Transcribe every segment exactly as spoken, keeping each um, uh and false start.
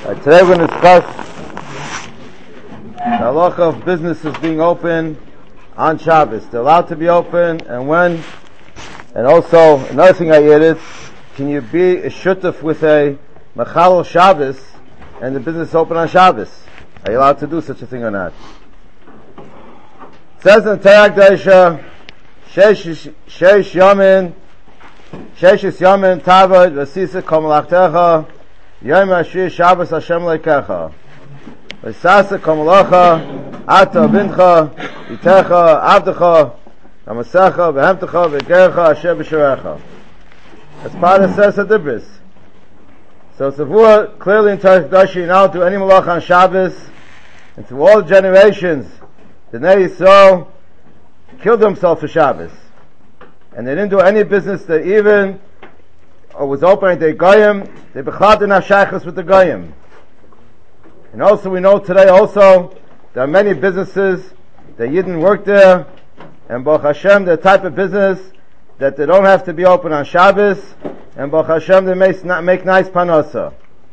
Uh, today we're going to discuss the halacha of businesses being open on Shabbos. They're allowed to be open, and when, and also another thing I added, can you be a shutuf with a mechalel Shabbos and the business open on Shabbos? Are you allowed to do such a thing or not? It says in Torah Kedusha, Sheish Sheish Yamin, Sheishis Yamin Tavod Vasisa Kol Malachtecha Yom Ashir Shabbos Hashem Leikecha Vasasa Kol Malacha Ata Bincha Itecha Avdecha Amasecha Vehemtecha Vegerecha Asher B'Sharecha. That's part of the Sesa Dibris. So it's a vua clearly in Torah Kedusha, you now do any malacha on Shabbos, and through all the generations the Bnei Yisrael killed themselves for Shabbos. And they didn't do any business that even or was open at the Goyim, they bechlad in shaychus with the Goyim. And also we know today also, there are many businesses that Yidden work there, and Baruch Hashem, the type of business that they don't have to be open on Shabbos, and Baruch Hashem, they make, make nice panasa.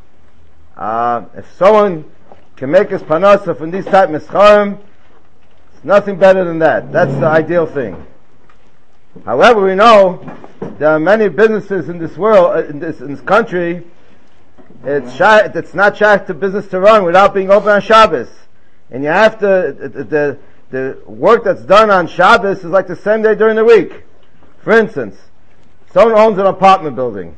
Uh, if someone can make his panasa from these type of mischarim, it's nothing better than that. That's the ideal thing. However, we know there are many businesses in this world, in this, in this country, it's shy, it's not shy to business to run without being open on Shabbos. And you have to, the, the, the work that's done on Shabbos is like the same day during the week. For instance, someone owns an apartment building.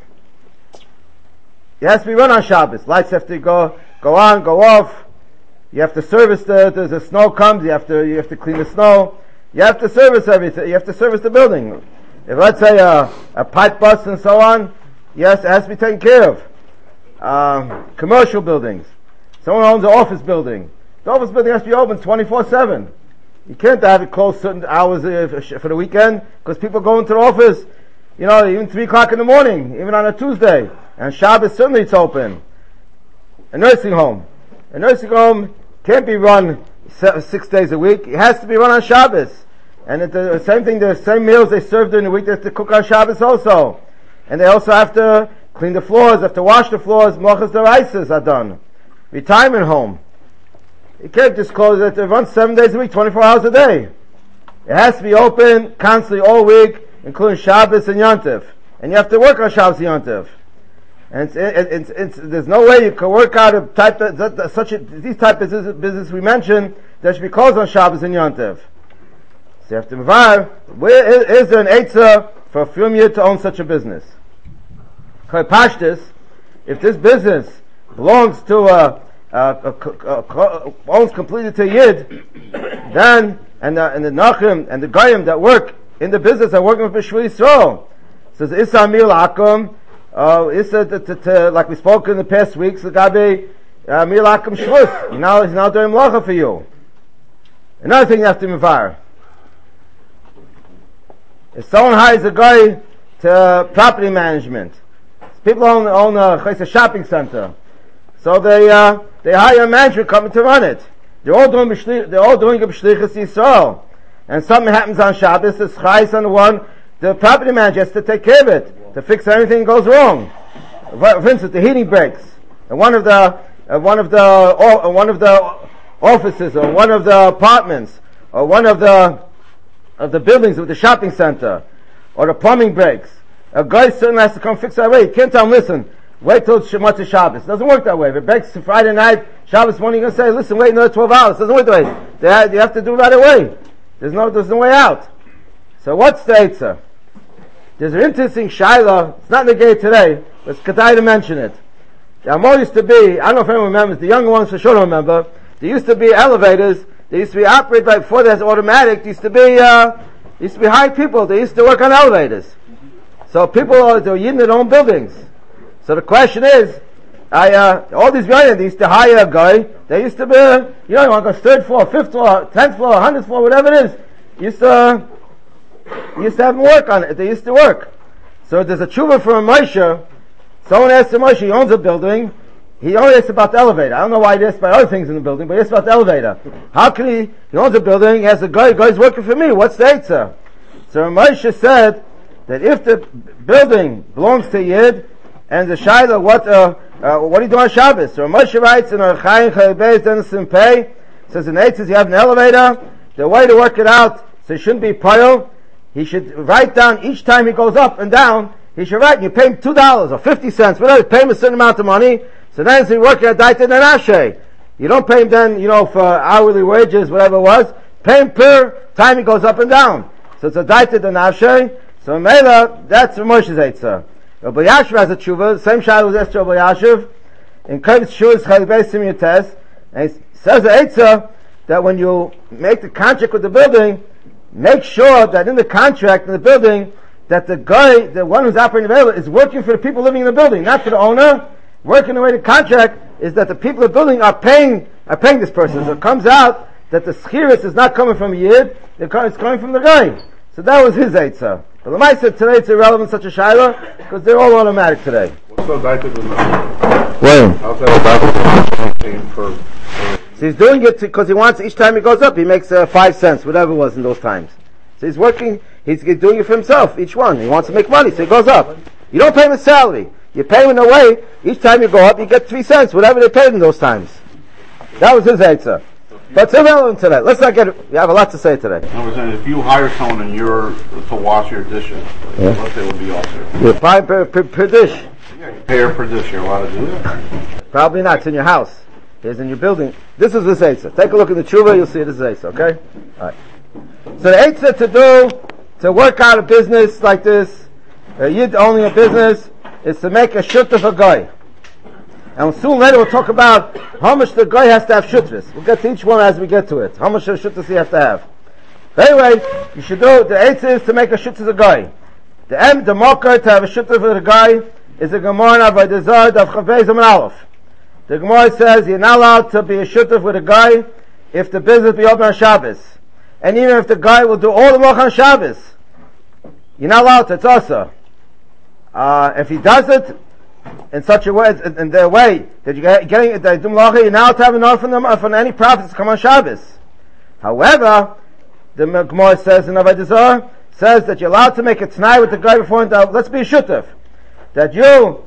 It has to be run on Shabbos. Lights have to go, go on, go off. You have to service the, the, the snow comes, you have to, you have to clean the snow. You have to service everything. You have to service the building. If let's say a, a pipe bust and so on, yes, it has to be taken care of. Uh, commercial buildings. Someone owns an office building. The office building has to be open twenty-four seven. You can't have it closed certain hours for the weekend because people go into the office, you know, even three o'clock in the morning, even on a Tuesday. And Shabbos certainly it's open. A nursing home. A nursing home can't be run six days a week. It has to be run on Shabbos. And it's the same thing, the same meals they serve during the week, they have to cook on Shabbos also. And they also have to clean the floors, have to wash the floors, Mochas D'Oraisas are done. Retirement home. You can't just close it, they run seven days a week, twenty-four hours a day. It has to be open constantly all week, including Shabbos and Yom Tov. And you have to work on Shabbos and Yom Tov. And it's, it, it's, it's, there's no way you can work out a type of, such a, these type of business, business we mentioned, that should be closed on Shabbos and Yom Tov. So you have to move where is, is there an eitzah for a film year to own such a business? Pashtus, if this business belongs to a, a, a, a, a owns completely to a Yid, then, and the, and the Nachim and the Goyim that work in the business are working with B'Shvil Yisrael. Says, Issa Mil Akum, uh, Issa, like we spoke in the past weeks, the Gabi, Mil Akum Shvus. He's now, he's now doing Melacha for you. Another thing you have to move. If someone hires a guy to property management, people own, own a, a shopping center, so they uh, they hire a manager coming to run it. They're all doing they're all doing a b'shlichus Yisrael, and something happens on Shabbos. There's chayes on the one. The property manager has to take care of it to fix anything that goes wrong. For instance, the heating breaks, and one of the uh, one of the uh, one of the offices, or one of the apartments, or one of the of the buildings of the shopping center, or the plumbing breaks. A guy certainly has to come fix that way. You can't tell him, listen, wait till Shemot Shabbos. It doesn't work that way. If it breaks Friday night, Shabbos morning, you're going to say, listen, wait another twelve hours. It doesn't work that way. They have, you have to do it right away. There's no, there's no way out. So what's the answer? There's an interesting shaila. It's not in the gate today, but it's kedai to mention it. The Amor used to be, I don't know if anyone remembers, the younger ones for sure don't remember, there used to be elevators. They used to be operated by, before there's automatic, there used to be, uh, used to be hired people. They used to work on elevators. So people are, they were in their own buildings. So the question is, I, uh, all these guys, they used to hire a guy, they used to be, you know, you want to go third floor, fifth floor, tenth floor, hundredth floor, whatever it is. Used to, used to have them work on it. They used to work. So there's a tshuva from Moshe. Someone asked him, Moshe, he owns a building. He only asks about the elevator. I don't know why he asks about other things in the building, but he asks about the elevator. How can he, he owns a building, he has a guy, the guy's working for me, what's the answer? So Moshe said that if the building belongs to Yid, And the Shaila, what, uh, uh, what do you do on Shabbos? So Moshe writes in our Chaim Chaybeis Denison Pei, says in Eitzes you have an elevator, the way to work it out, so it shouldn't be pile, he should write down each time he goes up and down, he should write, you pay him two dollars or fifty cents, whatever, pay him a certain amount of money, so then as he work at Daita and Ashe. You don't pay him then, you know, for hourly wages, whatever it was, pay him per time he goes up and down. So it's a Daita and Ashe, so Mela, that's Moshe's Eitzah. Rabbi Yashiv has a tshuva, same shayla was asked to Rabbi Yashiv, in Kovetz Shuas Chalibei Simon Tes, and he says the Eitzah, that when you make the contract with the building, make sure that in the contract in the building, that the guy, the one who's operating the building, is working for the people living in the building, not for the owner. Working the way the contract is that the people of the building are paying, are paying this person. So it comes out that the schiris is not coming from a yid, it's coming from the guy. So that was his Eitzah. But the Lamaisa today it's irrelevant such a shayla because they're all automatic today. What's the Daita the number? Well, how's that Daita for? So he's doing it because he wants each time he goes up he makes uh, five cents, whatever it was in those times. So he's working, he's, he's doing it for himself, each one. He wants to make money, so he goes up. You don't pay him a salary. You pay him in a way, each time you go up you get three cents, whatever they paid in those times. That was his answer. But it's irrelevant today. Let's not get it. We have a lot to say today. I was saying, if you hire someone and you're to wash your dishes, yeah. what they would be also? You pay per, per, per dish. Yeah, you pay her per dish. You're allowed to do that. Probably not. It's in your house. It's in your building. This is the Eitzah. Take a look at the tshuva. You'll see this is Eitzah. Okay. All right. So the Eitzah to do to work out a business like this, a yid owning a business, is to make a shutuf a guy. And soon later we'll talk about how much the guy has to have shutvis. We'll get to each one as we get to it. How much shutvis he has to have. But anyway, you should do, the eitzah is to make a shutvis a guy. The M, the mocker to have a shutvis for the guy is a Gemara by the Zod of Chavei Zaman Aleph. The Gemara says you're not allowed to be a shutuf with a guy if the business be open on Shabbos. And even if the guy will do all the work on Shabbos, you're not allowed to, it's also. Uh, if he does it, in such a way, in their way, that you're getting, that you're now to have enough from them, from any profits to come on Shabbos. However, the Gemara says in Avodah Zarah, says that you're allowed to make a t'nai with the guy before, and uh, let's be a shutuf. That you,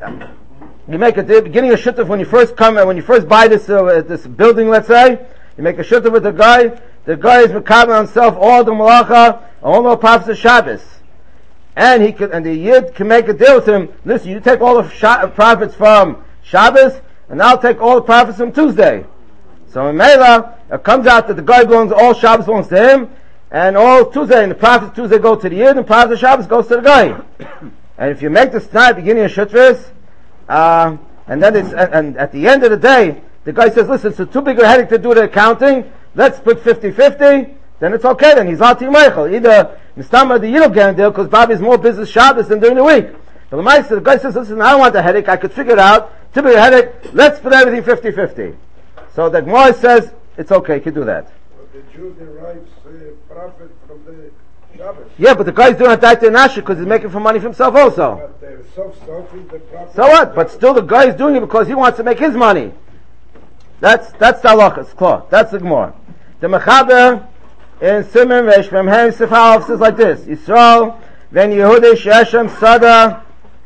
you make a beginning of shutuf when you first come, when you first buy this, uh, this building, let's say, you make a shutuf with the guy, the guy is mekabel himself all the malacha, all the profits of Shabbos. And he could, and the yid can make a deal with him. Listen, you take all the sh- profits from Shabbos, and I'll take all the profits from Tuesday. So in Mela, it comes out that the guy belongs, all Shabbos belongs to him, and all Tuesday, and the profits Tuesday go to the yid, and the profits of Shabbos goes to the guy. And if you make this tonight, beginning of Shutvis, uh, and then it's, and, and at the end of the day, the guy says, listen, it's too big a headache to do the accounting, let's put fifty-fifty, then it's okay, then he's out to Yimeichel. Either Mistama the Yidel get a deal, because Bobby's more business Shabbos than during the week. But the Meister, the guy says, listen, I don't want a headache, I could figure it out, too big a headache, let's put everything fifty-fifty. So the Gemara says, it's okay, you can do that. But the Jew derives uh, profit from the Shabbos. Yeah, but the guy's doing a Daita Nasha because he's making for money for himself also. But uh, self-sourcing the profit. So what? But still the guy is doing it because he wants to make his money. That's, that's the halacha, it's clear. That's the Gemara. The Mechaber in Simon Reish from Hem Sifal says like this: Yisrael, Ven Yehudi Sheshem Sada,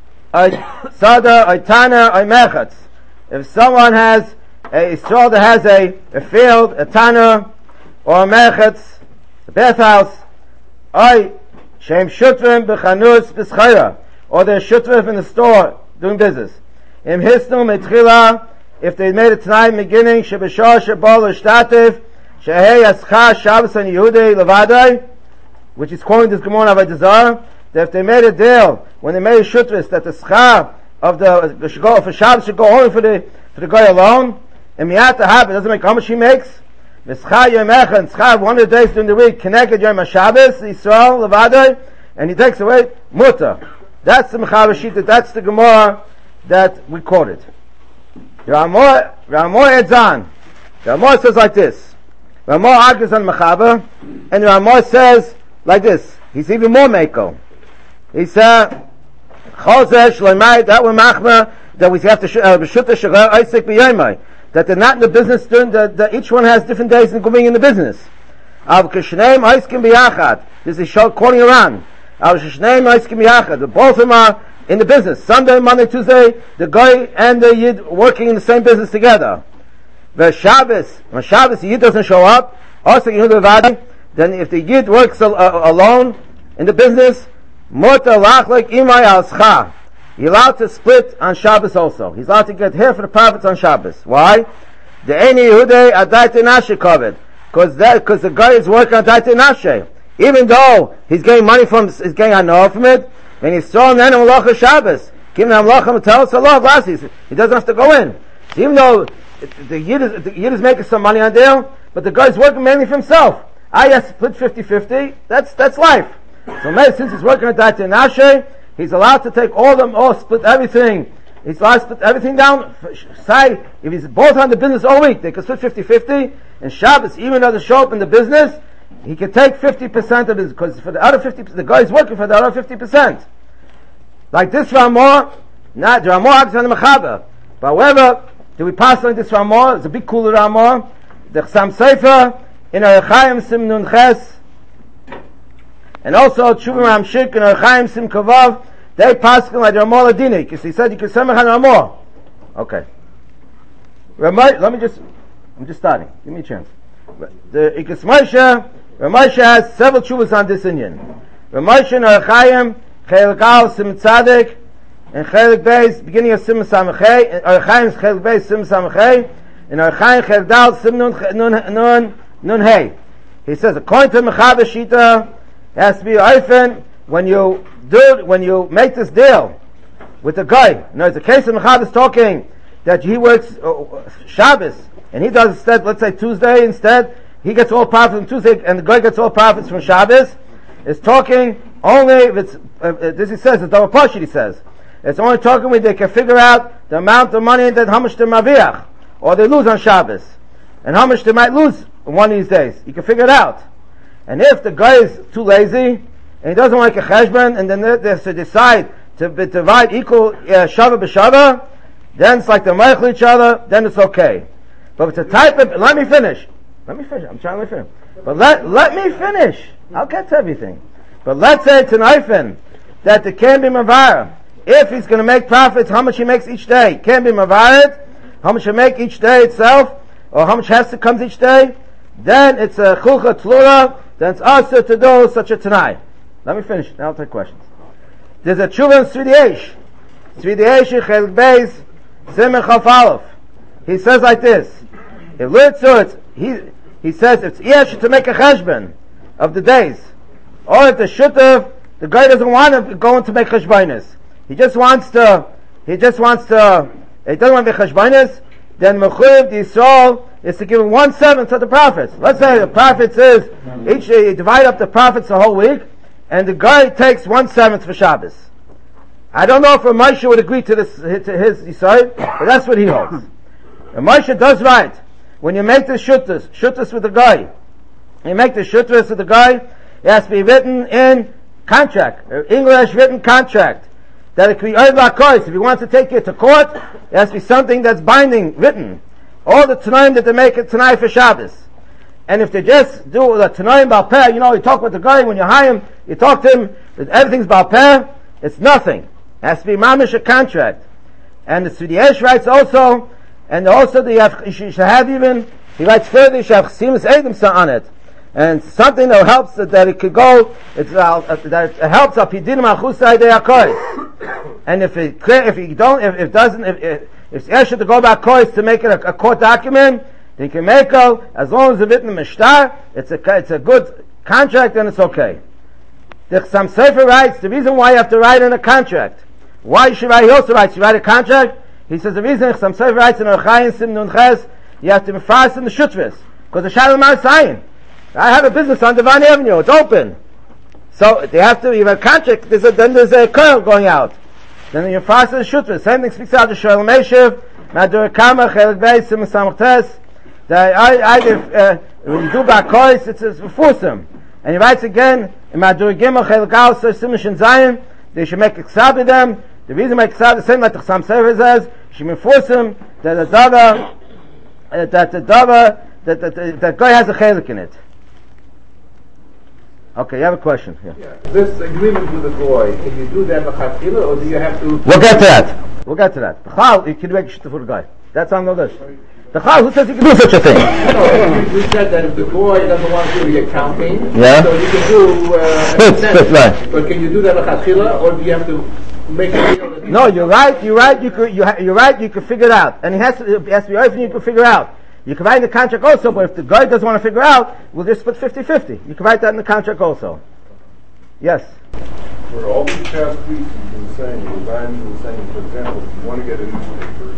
Sada, Oitana, Oimechatz. If someone has a Yisrael that has a, a field, a Tana, or a Mechatz, a bathhouse, Oy, Shem Shutvim B'chanus B'schayra, or they're Shutvim in the store doing business. Im Hisnu Mitchila, if they made it tonight in the beginning, Shebeshah Shebol Shtativ, Shehei Ascha Shabbos and Yehudei Levadai, which is quoting this Gemara Avodah Zarah, that if they made a deal when they made a shutvis that the schar of the, the should go for Shabbos should go only for the for the guy alone, and miyat hab it doesn't make how much he makes. The schar yomecha and schar one of the days during the week connected yom Shabbos Yisrael Levadai, and he takes away muta. That's the mechaber shita. That's the Gemara that we quoted. Ramor Ramor Edzan. Ramor says like this. Ramor argues on Mechaber, and Ramor says like this. He's even more Mako. He said, Chosesh Leimai, that we're Machmer, that we have to shoot the Shagar Isaac B'Yomai, that they're not in the business doing, that, that each one has different days in going in the business. Av Kishneim Iskim B'Yachad, this is short quoting around. Av Kishneim Iskim B'Yachad, the both of them are in the business. Sunday, Monday, Tuesday, the guy and the Yid working in the same business together. The Shabbos, when Shabbos the Yid doesn't show up, also then if the Yid works al- uh, alone in the business, Mota lach imay al scha. He's allowed to split on Shabbos also. He's allowed to get half of the profits on Shabbos. Why? The Eini Yehuday Adaite Nashe covered. Because that, because the guy is working on Adaite Nashe. Even though he's getting money from, he's getting anor from it, when he's throwing in Malacha Shabbos, give him Malacha tell us Allah glasses. He doesn't have to go in. So even though the Yid is, the Yid is making some money on there, but the guy's working mainly for himself. I have split fifty-fifty, that's, that's life. So maybe since he's working on Adaite Nashe, he's allowed to take all them, all split everything. He's allowed to split everything down. Say, if he's both on the business all week, they can split fifty-fifty. And Shabbos, even though they show up in the business, he can take fifty percent of his, because for the other fifty percent, the guy's working for the other fifty percent. Like this Ramah, not, the Ramah acts on the Mechaber. But however, do we pass on this Ramah? It's a big cooler Ramah. The Chasam Sofer, in Archaim Sim Nun Ches, and also Tshuvim Ramshik and Archaim Sim Kavav, they pass like Ramah Ladinik. Because he said you can semach on Ramah. Okay. Ramah, let me just, I'm just starting. Give me a chance. The Ikas Moshe, Ramoshe has several tshuvas on this Indian. Ramoshe and Archaim, Chelik Gal Sim Tzadik, and Chelik Beis, beginning of Sim Samachay, Archaim Chelik Beis Sim Samachay, and Archaim Chelik Dal Sim Nun Nun Nun Nun Hey. He says according to Mechaber Shita, it has to be open when you do, when you make this deal with the guy. Now, it's a case of Mechaber is talking that he works uh, Shabbos, and he does instead, let's say Tuesday instead, he gets all profits from Tuesday, and the guy gets all profits from Shabbos. It's talking only if it's, uh, this he says, it's double pashut, he says. It's only talking when they can figure out the amount of money that how much they maviach, or they lose on Shabbos, and how much they might lose one of these days. You can figure it out. And if the guy is too lazy, and he doesn't like a cheshbon, and then they, they have to decide to be, divide equal uh, shava b'shava, then it's like they meichel each other, then it's okay. But if it's a type of, let me finish. Let me finish. I'm trying to finish. But let, let me finish. I'll get to everything. But let's say it's an eifin, that it can be mavar. If he's going to make profits, how much he makes each day. Can be mavar, how much he make each day itself, or how much has to come each day, then it's a chulcha tlura, then it's also to do such a tanai. Let me finish, now I'll take questions. There's a tshuva in Tzvi Eish. Tzvi Eish, Chelik Beis, Simon Chaf Aleph. He says like this, if Litzut, he, he says it's yesh to make a cheshbon of the days. Or if the shutav, the guy doesn't want to go into make cheshbonis. He just wants to, he just wants to, he doesn't want to make cheshbonis, then Mechuyev the Yisrael is to give him one seventh of the profits. Let's say the profits is, each day you divide up the profits the whole week, and the guy takes one seventh for Shabbos. I don't know if a Moshe would agree to this, to his Yisrael, but that's what he holds. And Moshe does right. When you make the shuttas, shuttas with the guy, you make the shuttas with the guy, it has to be written in contract, or English written contract, that it can be earned by course. If he wants to take it to court, it has to be something that's binding, written. All the Tanaim that they make it tonight for Shabbos. And if they just do the Tanaim Baal Peh, you know, you talk with the guy, when you hire him, you talk to him, that everything's Baal Peh, it's nothing. It has to be mamish a contract. And the Tzvi Eish writes also, and also the, you should have even, he writes further, you should have Chasimus Edom on it. And something that helps that, that it could go, it's, uh, that it helps up Pidinim Achusai De HaKois. And if it, if you don't, if it doesn't, if, if it's Esher to go back Kois to make it a, a court document, then you can make it, as long as it's written Mishtar, it's a, it's a good contract and it's okay. The Chasam Sofer writes, the reason why you have to write in a contract, why you should write, he also writes, you write a contract, he says the reason Chasam Sofer writes in Archaim Sim Nun Ches, you have to be fast in the Shutvis, because the Shalom Ma'asayin. I have a business on Devon Avenue, it's open. So they have to, you have a contract, there's a, then there's a curl going out. Then you're fast in the Shutvis. Same thing speaks out to Shalom Meshiv, Madur Kama, Chelik Beis, Sim Samachtes, that I, I, uh, when you do Bakois, it's, it's Fusim. And he writes again, in Madur Gimel, Chelik Al, Sim Shin Zion, they should make Iksav with them. The reason make Iksav, the same like the Chasam Sofer says, you should be Fusim, that the Dava, uh, that the Dava, that, that, that, that guy has a Chelik in it. Okay, you have a question. Yeah. Yeah. This agreement with the goy, can you do that l'chatchila, or do you have to? We'll get to that. We'll get to that. B'chal, you can make shita for the guy. That's on the list. B'chal, who says you can do such a thing? No, we said that if the goy doesn't want to do the accounting, yeah. so you can do uh, split, split, right. But can you do that l'chatchila, or do you have to make a deal? That no, you're right. You're right. You could. You ha- you're right. You can figure it out, and it has to. It has to be everything you can figure out. You can write in the contract also, but if the guy doesn't want to figure out, we'll just split fifty-fifty. You can write that in the contract also. Yes. For all these past weeks, you've been saying, Ryan was saying, for example, if you want to get a newspaper,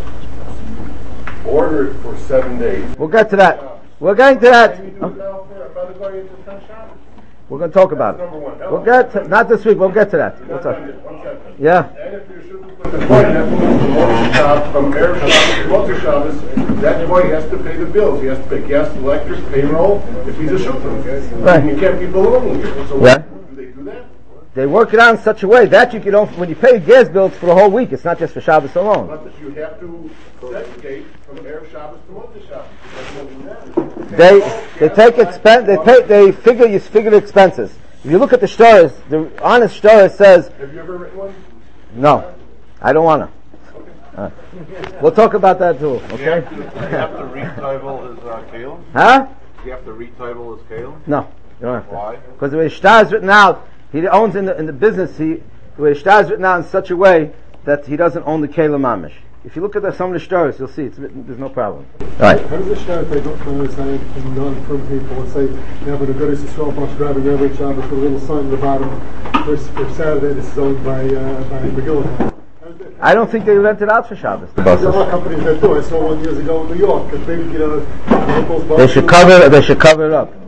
order it for seven days. We'll get to that. We're going to that. Can you do it now for Brother Goy into Ten Shabbos? We're going to talk about That's number one. it. We'll get to, not this week. We'll get to that. We'll Not talk. done yet. One second. Yeah. And if you're shooting for the boy, that means from Motor Shabbos, from Erev Shabbos to Motor Shabbos, that boy has to pay the bills. He has to pay gas, electric, payroll, if he's a shooter. Right. You can't be ballooning here. So Yeah. do they do that? They work it out in such a way that you can don't, when you pay gas bills for the whole week, it's not just for Shabbos alone. But you have to segregate from Erev Shabbos to Motor Shabbos. That's what we have. They they take expense. They pay. They figure. You figure the expenses. If you look at the stores, the honest store says, Have you ever written one? "No, I don't want to." Uh, we'll talk about that too. Do you Okay? have to, do you have to retitle his uh, Kalim? Huh? Do you have to retitle his Kalim? No, you don't have to. Why? Because the way shtar is written out, he owns in the in the business. He the way shtar is written out in such a way that he doesn't own the kelim mamish. If you look at the, some of the stars, you'll see it's written, there's no problem. Right. How does the shtar take up from say from non-firm people and say you have a good Yisrael bus driving every Shabbos with a little sign at the bottom for, for Saturday this is owned by uh, by Megillah. I don't think they rent it out for Shabbos. The There are a buses. lot of companies that do. I saw one years ago in New York. That maybe you know those They buses- should cover. They should cover it up.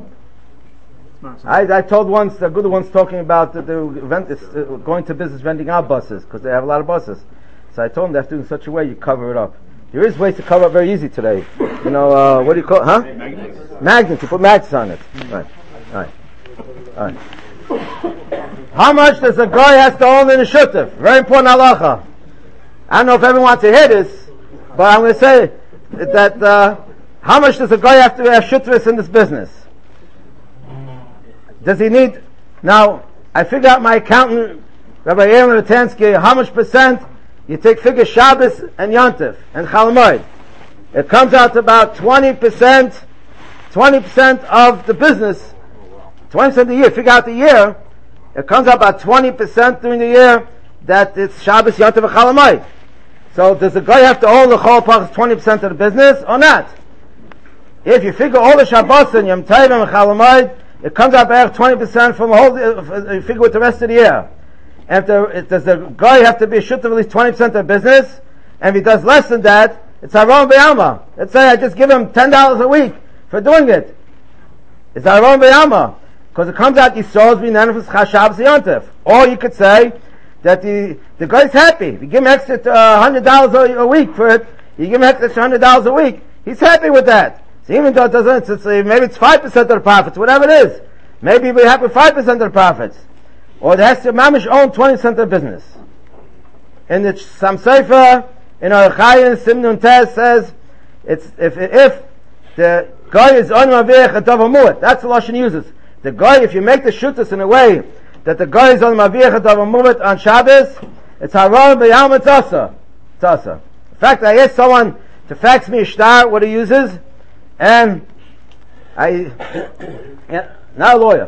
I, I told once the good ones talking about that they were rent, uh, going to business renting out buses because they have a lot of buses. So I told them they have to do it in such a way you cover it up. There is ways to cover it very easy today. You know, uh, what do you call it? Huh? Magnets. Magnets. You put magnets on it. Right. Right. Right. How much does a guy has to own in a shutuf? Very important halacha. I don't know if everyone wants to hear this, but I'm going to say that uh, how much does a guy have to have shutufs in this business? Does he need? Now, I figure out my accountant, Rabbi Aaron Ratansky, how much percent you take figure Shabbos and Yontif and Chol Hamoed. It comes out to about twenty percent, twenty percent of the business, twenty percent of the year. Figure out the year, it comes out about twenty percent during the year that it's Shabbos, Yontif, and Chol Hamoed. So does the guy have to own the Chol Pachas twenty percent of the business or not? If you figure all the Shabbos and Yom Tovim and Chol Hamoed, it comes out by twenty percent from the whole, uh, you figure with the rest of the year. And if the, it, does the guy have to be a shut of at least twenty percent of business? And if he does less than that, it's Haron B'Yama. Let's say I just give him ten dollars a week for doing it. It's Haron B'Yama. Because it comes out, Yisrael's B'Nanefus Chashav Ziyontif. Or you could say that the, the guy's happy. If you give him extra uh, one hundred dollars a, a week for it, you give him extra one hundred dollars a week, he's happy with that. So even though it doesn't, it's, uh, maybe it's five percent of the profits, whatever it is. Maybe we have with five percent of the profits. Or it has to mamish own twenty percent of the business. In the Sam Sefer, in our Chayin, Simnun Tez says, it's, if, if the guy is on Mavich and Tavamut, that's the Lashon uses. The guy, if you make the shutas in a way that the guy is on Mavich and Tavamut on Shabbos, it's Haron B'Yam Tzasa. Tzasa. In fact, I asked someone to fax me a shtar, what he uses, and I, yeah, not a lawyer.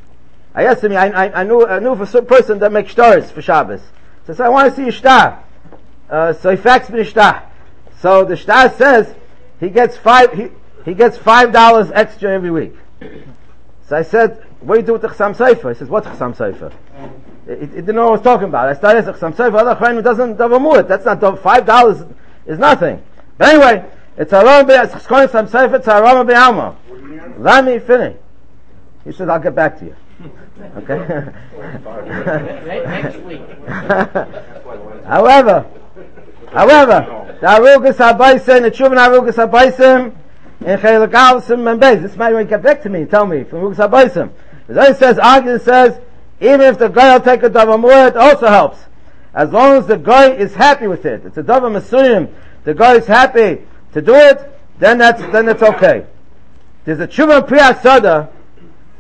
I asked him, I, I, I knew, I knew of a certain person that makes stars for Shabbos. So I said, I want to see a shtar. Uh, so he faxed me a shtar. So the shtar says, he gets five, he, he gets five dollars extra every week. So I said, what do you do with the Chasam Sofer? He says, what's Chasam Sofer? He, he didn't know what I was talking about. I started asking Chasam Sofer, other Chayim doesn't davamut. That's not, five dollars is nothing. But anyway, it's Haram B'Yama, it's calling Chasam Sofer, it's Haram B'Yama. Let me finish. He said, I'll get back to you. Okay? Next week. However, however, the Arugas HaBaisim, the Tshuvan Arugas HaBaisim, in Chelik Alsim and Beis, this might get back to me and tell me from Arugas HaBaisim. The Zohar says, argument says, even if the guy will take a Davamur, it also helps. As long as the guy is happy with it. It's a Davam Masuyim, the guy is happy to do it, then that's, then it's okay. There's a Tshuvan Priyat Sada,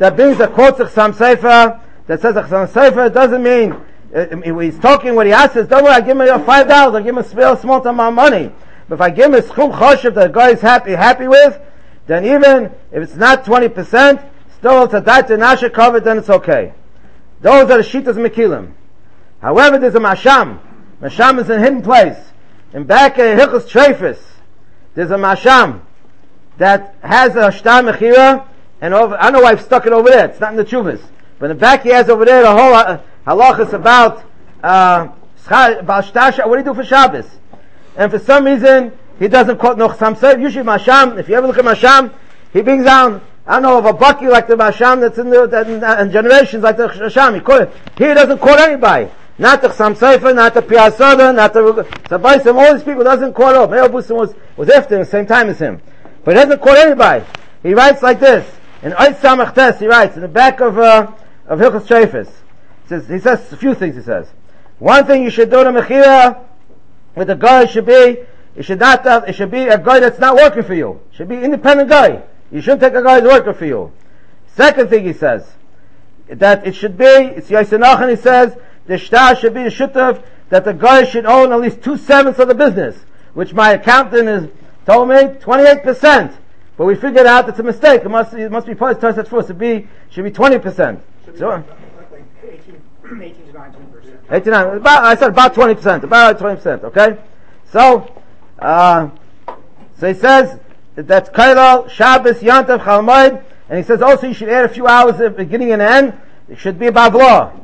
that brings a quote to Chassam Sofer that says a Chassam Sofer doesn't mean uh, he's talking what he asks is, don't worry, I give him five dollars, I give him a small, small amount of money. But if I give him a schum choshev that the guy is happy, happy with, then even if it's not twenty percent, still it's a dat and asher covered, then it's okay. Those are the shittas mekilim. However, there's a masham. Masham is in a hidden place. In back in Hilchos Treifus, there's a masham that has a shtar mechira, and over, I don't know why I've stuck it over there. It's not in the chuvas, but in the back he has over there the whole uh, halachas about uh, about shtar. What do you do for Shabbos? And for some reason he doesn't quote no Chassam Sofer. Usually masham, if you ever look at masham, he brings down, I don't know, of a bucky like the masham that's in the that in, in generations like the masham. He quote it. Here he doesn't quote anybody. Not the Chassam Sofer, not the Piasoda, not the Sabaisim. All these people doesn't quote up. Meir Busim was was after him, the same time as him, but he doesn't quote anybody. He writes like this in Ois Samach Tes. He writes in the back of uh, of Hilchos Treifus. He says he says a few things. He says one thing you should do to mechira with a guy should be it should not have, it should be a guy that's not working for you. It should be an independent guy. You shouldn't take a guy who's working for you. Second thing he says that it should be it's Yaisenach, and he says the shtar should be the shutav that the guy should own at least two sevenths of the business, which my accountant has told me twenty-eight percent. But we figured out it's a mistake. It must it must be part of the first. It be should be twenty percent. So eighteen to nineteen percent. eighteen, about, I said about twenty percent. About twenty percent. Okay. So, uh, so he says that's Kailal Shabbos Yantav Chalmoid, and he says also you should add a few hours at the beginning and end. It should be about law.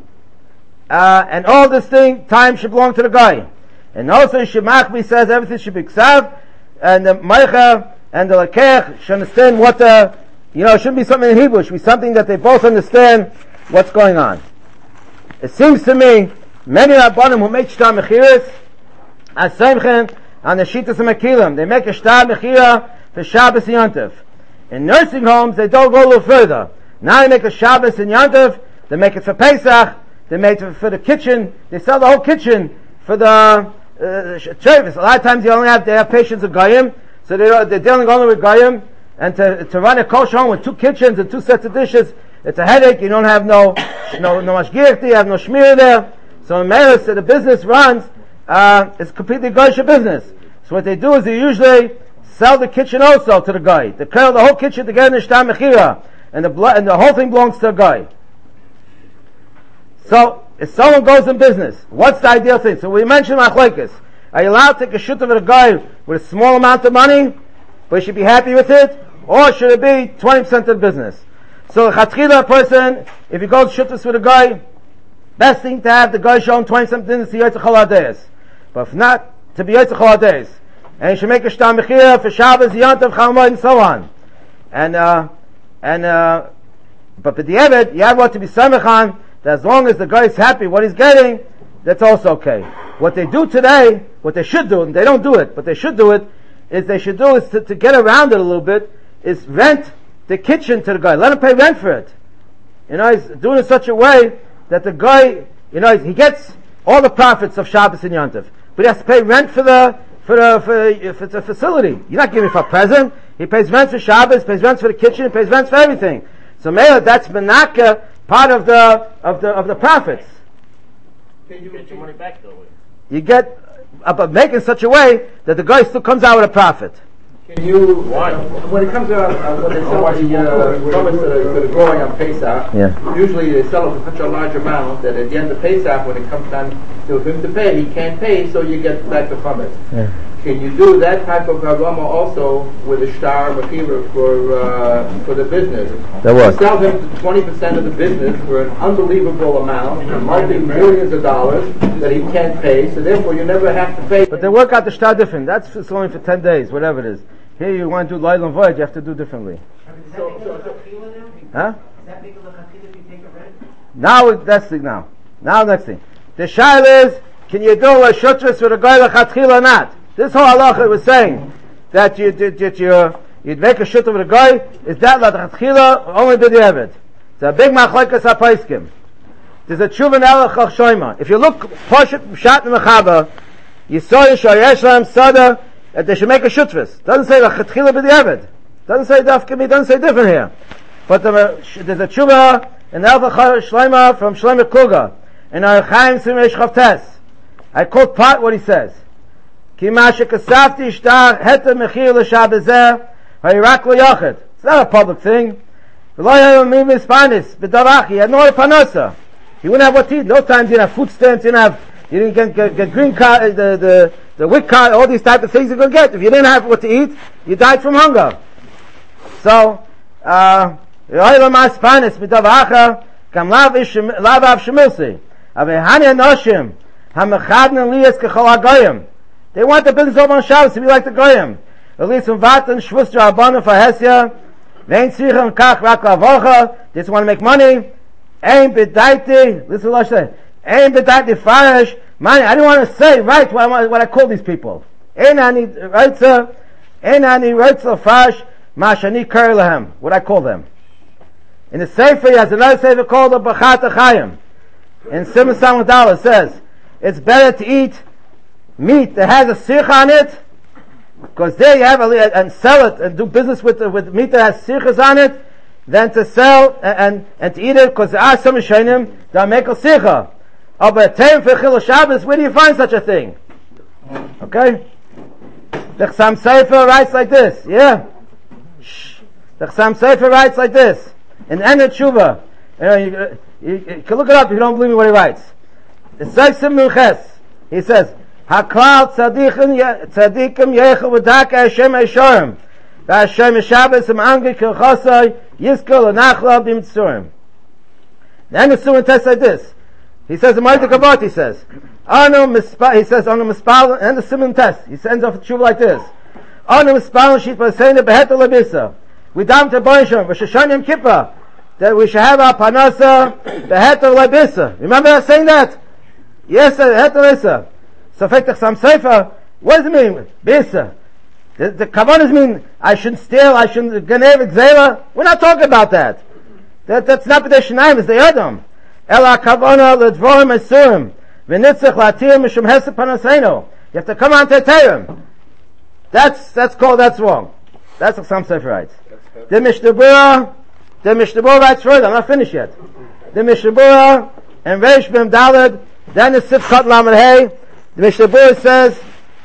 Uh, and all this thing, time should belong to the guy. And also Shemachbi says everything should be ksav, and the Meicha and the Lekech should understand what the, you know, it shouldn't be something in Hebrew, it should be something that they both understand what's going on. It seems to me, many Rabbanim who make shtar mechiras, as Seimchen, on the Shittas HaMekilim, they make a shtar mechira for Shabbos and Yontif. In nursing homes, they don't go a little further. Now they make a Shabbos and Yontif, they make it for Pesach, they make it for the kitchen, they sell the whole kitchen for the uh, service. A lot of times they only have, they have patients of Goyim, so they're, they're dealing only with Goyim, and to, to run a kosher home with two kitchens and two sets of dishes, it's a headache. You don't have no, no, no mashgiach, you have no shmir there. So in Meres, the business runs, uh, it's completely Goyish business. So what they do is they usually sell the kitchen also to the guy. They clear the whole kitchen together in shtar mechira, and the and the whole thing belongs to the guy. So, if someone goes in business, what's the ideal thing? So we mentioned machlokes. Are you allowed to take a shut of a guy with a small amount of money, but he should be happy with it? Or should it be twenty percent of the business? So, chatchila person, if he goes shuttas with a guy, best thing to have the guy show him twenty percent business to Yotzei Chol HaDeis. But if not, to be Yotzei Chol HaDeis. And he should make a shtar mechira for Shabbos, Yontav, Chalmod, and so on. And, uh, and, uh, but for the Eved, you have what to be samechan, that as long as the guy is happy what he's getting, that's also okay. What they do today, what they should do, and they don't do it, but they should do it, is they should do is to, to get around it a little bit, is rent the kitchen to the guy. Let him pay rent for it. You know, he's doing it in such a way that the guy, you know, he gets all the profits of Shabbos and Yontif, but he has to pay rent for the, for the, for, for the facility. You're not giving him for a present. He pays rent for Shabbos, pays rent for the kitchen, he pays rent for everything. So Mela, that's menaka, part of the of the of the profits. Can you get your money back though? You get uh, but make it such a way that the guy still comes out with a profit. Can you, Why? when it comes out, uh, when they sell the uh, products that are, that are growing on Pesach, yeah. usually they sell it for such a large amount that at the end of Pesach, when it comes time to him to pay, he can't pay, so you get back the chametz. Yeah. Can you do that type of harama also with a shtar mechira for uh, for the business? That was. You sell him twenty percent of the business for an unbelievable amount, multi millions of dollars that he can't pay, so therefore you never have to pay. But they work out the shtar different. That's it's only for ten days, whatever it is. Here you want to do Laila and Voyage, you have to do differently. So, so, so, huh? Is that big of a chachila if you take a rent? Now that's the now. Now next thing. The shaila is, can you do a shutras with a guy lechatchila or not? This whole halacha was saying that you that, that you you'd make a shuttra with a guy. Is that lechatchila or only b'diavad? It's a big machlokes hapaiskim. There's a tshuva elach shoyma. If you look poshet shat mechaba, you saw Yishayesh Lam Sada that they should make a shutras. Doesn't say lechatchila b'diavad. Doesn't say dafkemi. Doesn't say different here. But the, there's a tshuva in the Alpha Shleima from Shlomo Kluger. In our Chaim Simesh Chavtes. I quote part what he says. Ki ma shekasavti shtar heta mechir l'shabazeh ha'yirak l'yachid. It's not a public thing. He had no panasa. He wouldn't have what to eat. No times you didn't have food stamps, you didn't have, you didn't get, get, get green card, the, the, the WIC card, all these type of things you could get. If you didn't have what to eat, you died from hunger. So, uh, kam lav av shemilsi. They want the business over on Shabbos to be like the Goyim. At least in Vatan, Shvustra, Abana, for Hesia, Vein Sichon, Kach, Rak, Lavocha, they just want to make money. Ein bedaiti, listen to what I say. Ein bedaiti farish, money, I don't want to say right what I, want, what I call these people. Ein ani reitza, ein ani reitza farish, mashani kari lahem, what I call them. In the Sefer, he has another Sefer called the Bachat HaChaim. In Simon Samudal it says, it's better to eat meat that has a sircha on it, because there you have a, and sell it and do business with the, with meat that has sirchas on it, than to sell and and, and to eat it, because there are some Rishonim that make a sircha. Oh, but a term for Chil Shabbos, where do you find such a thing? Okay? The Chassam Sofer writes like this, yeah? Shh. The Chassam Sofer writes like this, in Enet Tshuva. You know, you, you, you can look it up if you don't believe me what he writes. It says Simon Ches. He says, Haklal tzadikim tzadikim yechu v'daka Hashem Eshorim v'Hashem Shabbos im angri kilchosai yizkol l'nachla b'mitzurim. Then the Surim tests like this. He says, the Ma'adik Avot, he says, Anu mispa, he says, Anu mispal, and the Simon test. He sends off the tshuva like this. Anu mispal shit v'seina beheta lebisa. We dam to Boisham v'shoshan Yom Kippur that we should have our panasa beheta lebisa. Remember us saying that? Yes, beheta lebisa. So, some Sefer, what does it mean? Bisa. The, the Kavanas mean, I shouldn't steal, I shouldn't, Ganev, Xela. We're not talking about that. That, that's not the Shanaim, it's the Yadam. Ela Kavana, Ledvorim, Esurim. V'nitzach, Latir, Mishum Hesed, Panaseno. You have to come on to Terim. That's, that's called, that's wrong. That's what some Sefer writes. The Mishnah the Mishnah writes further, I'm not finished yet. The Mishnah and Reish Bim Daled, then the Sifkat Lamed Hey, the Mishnah says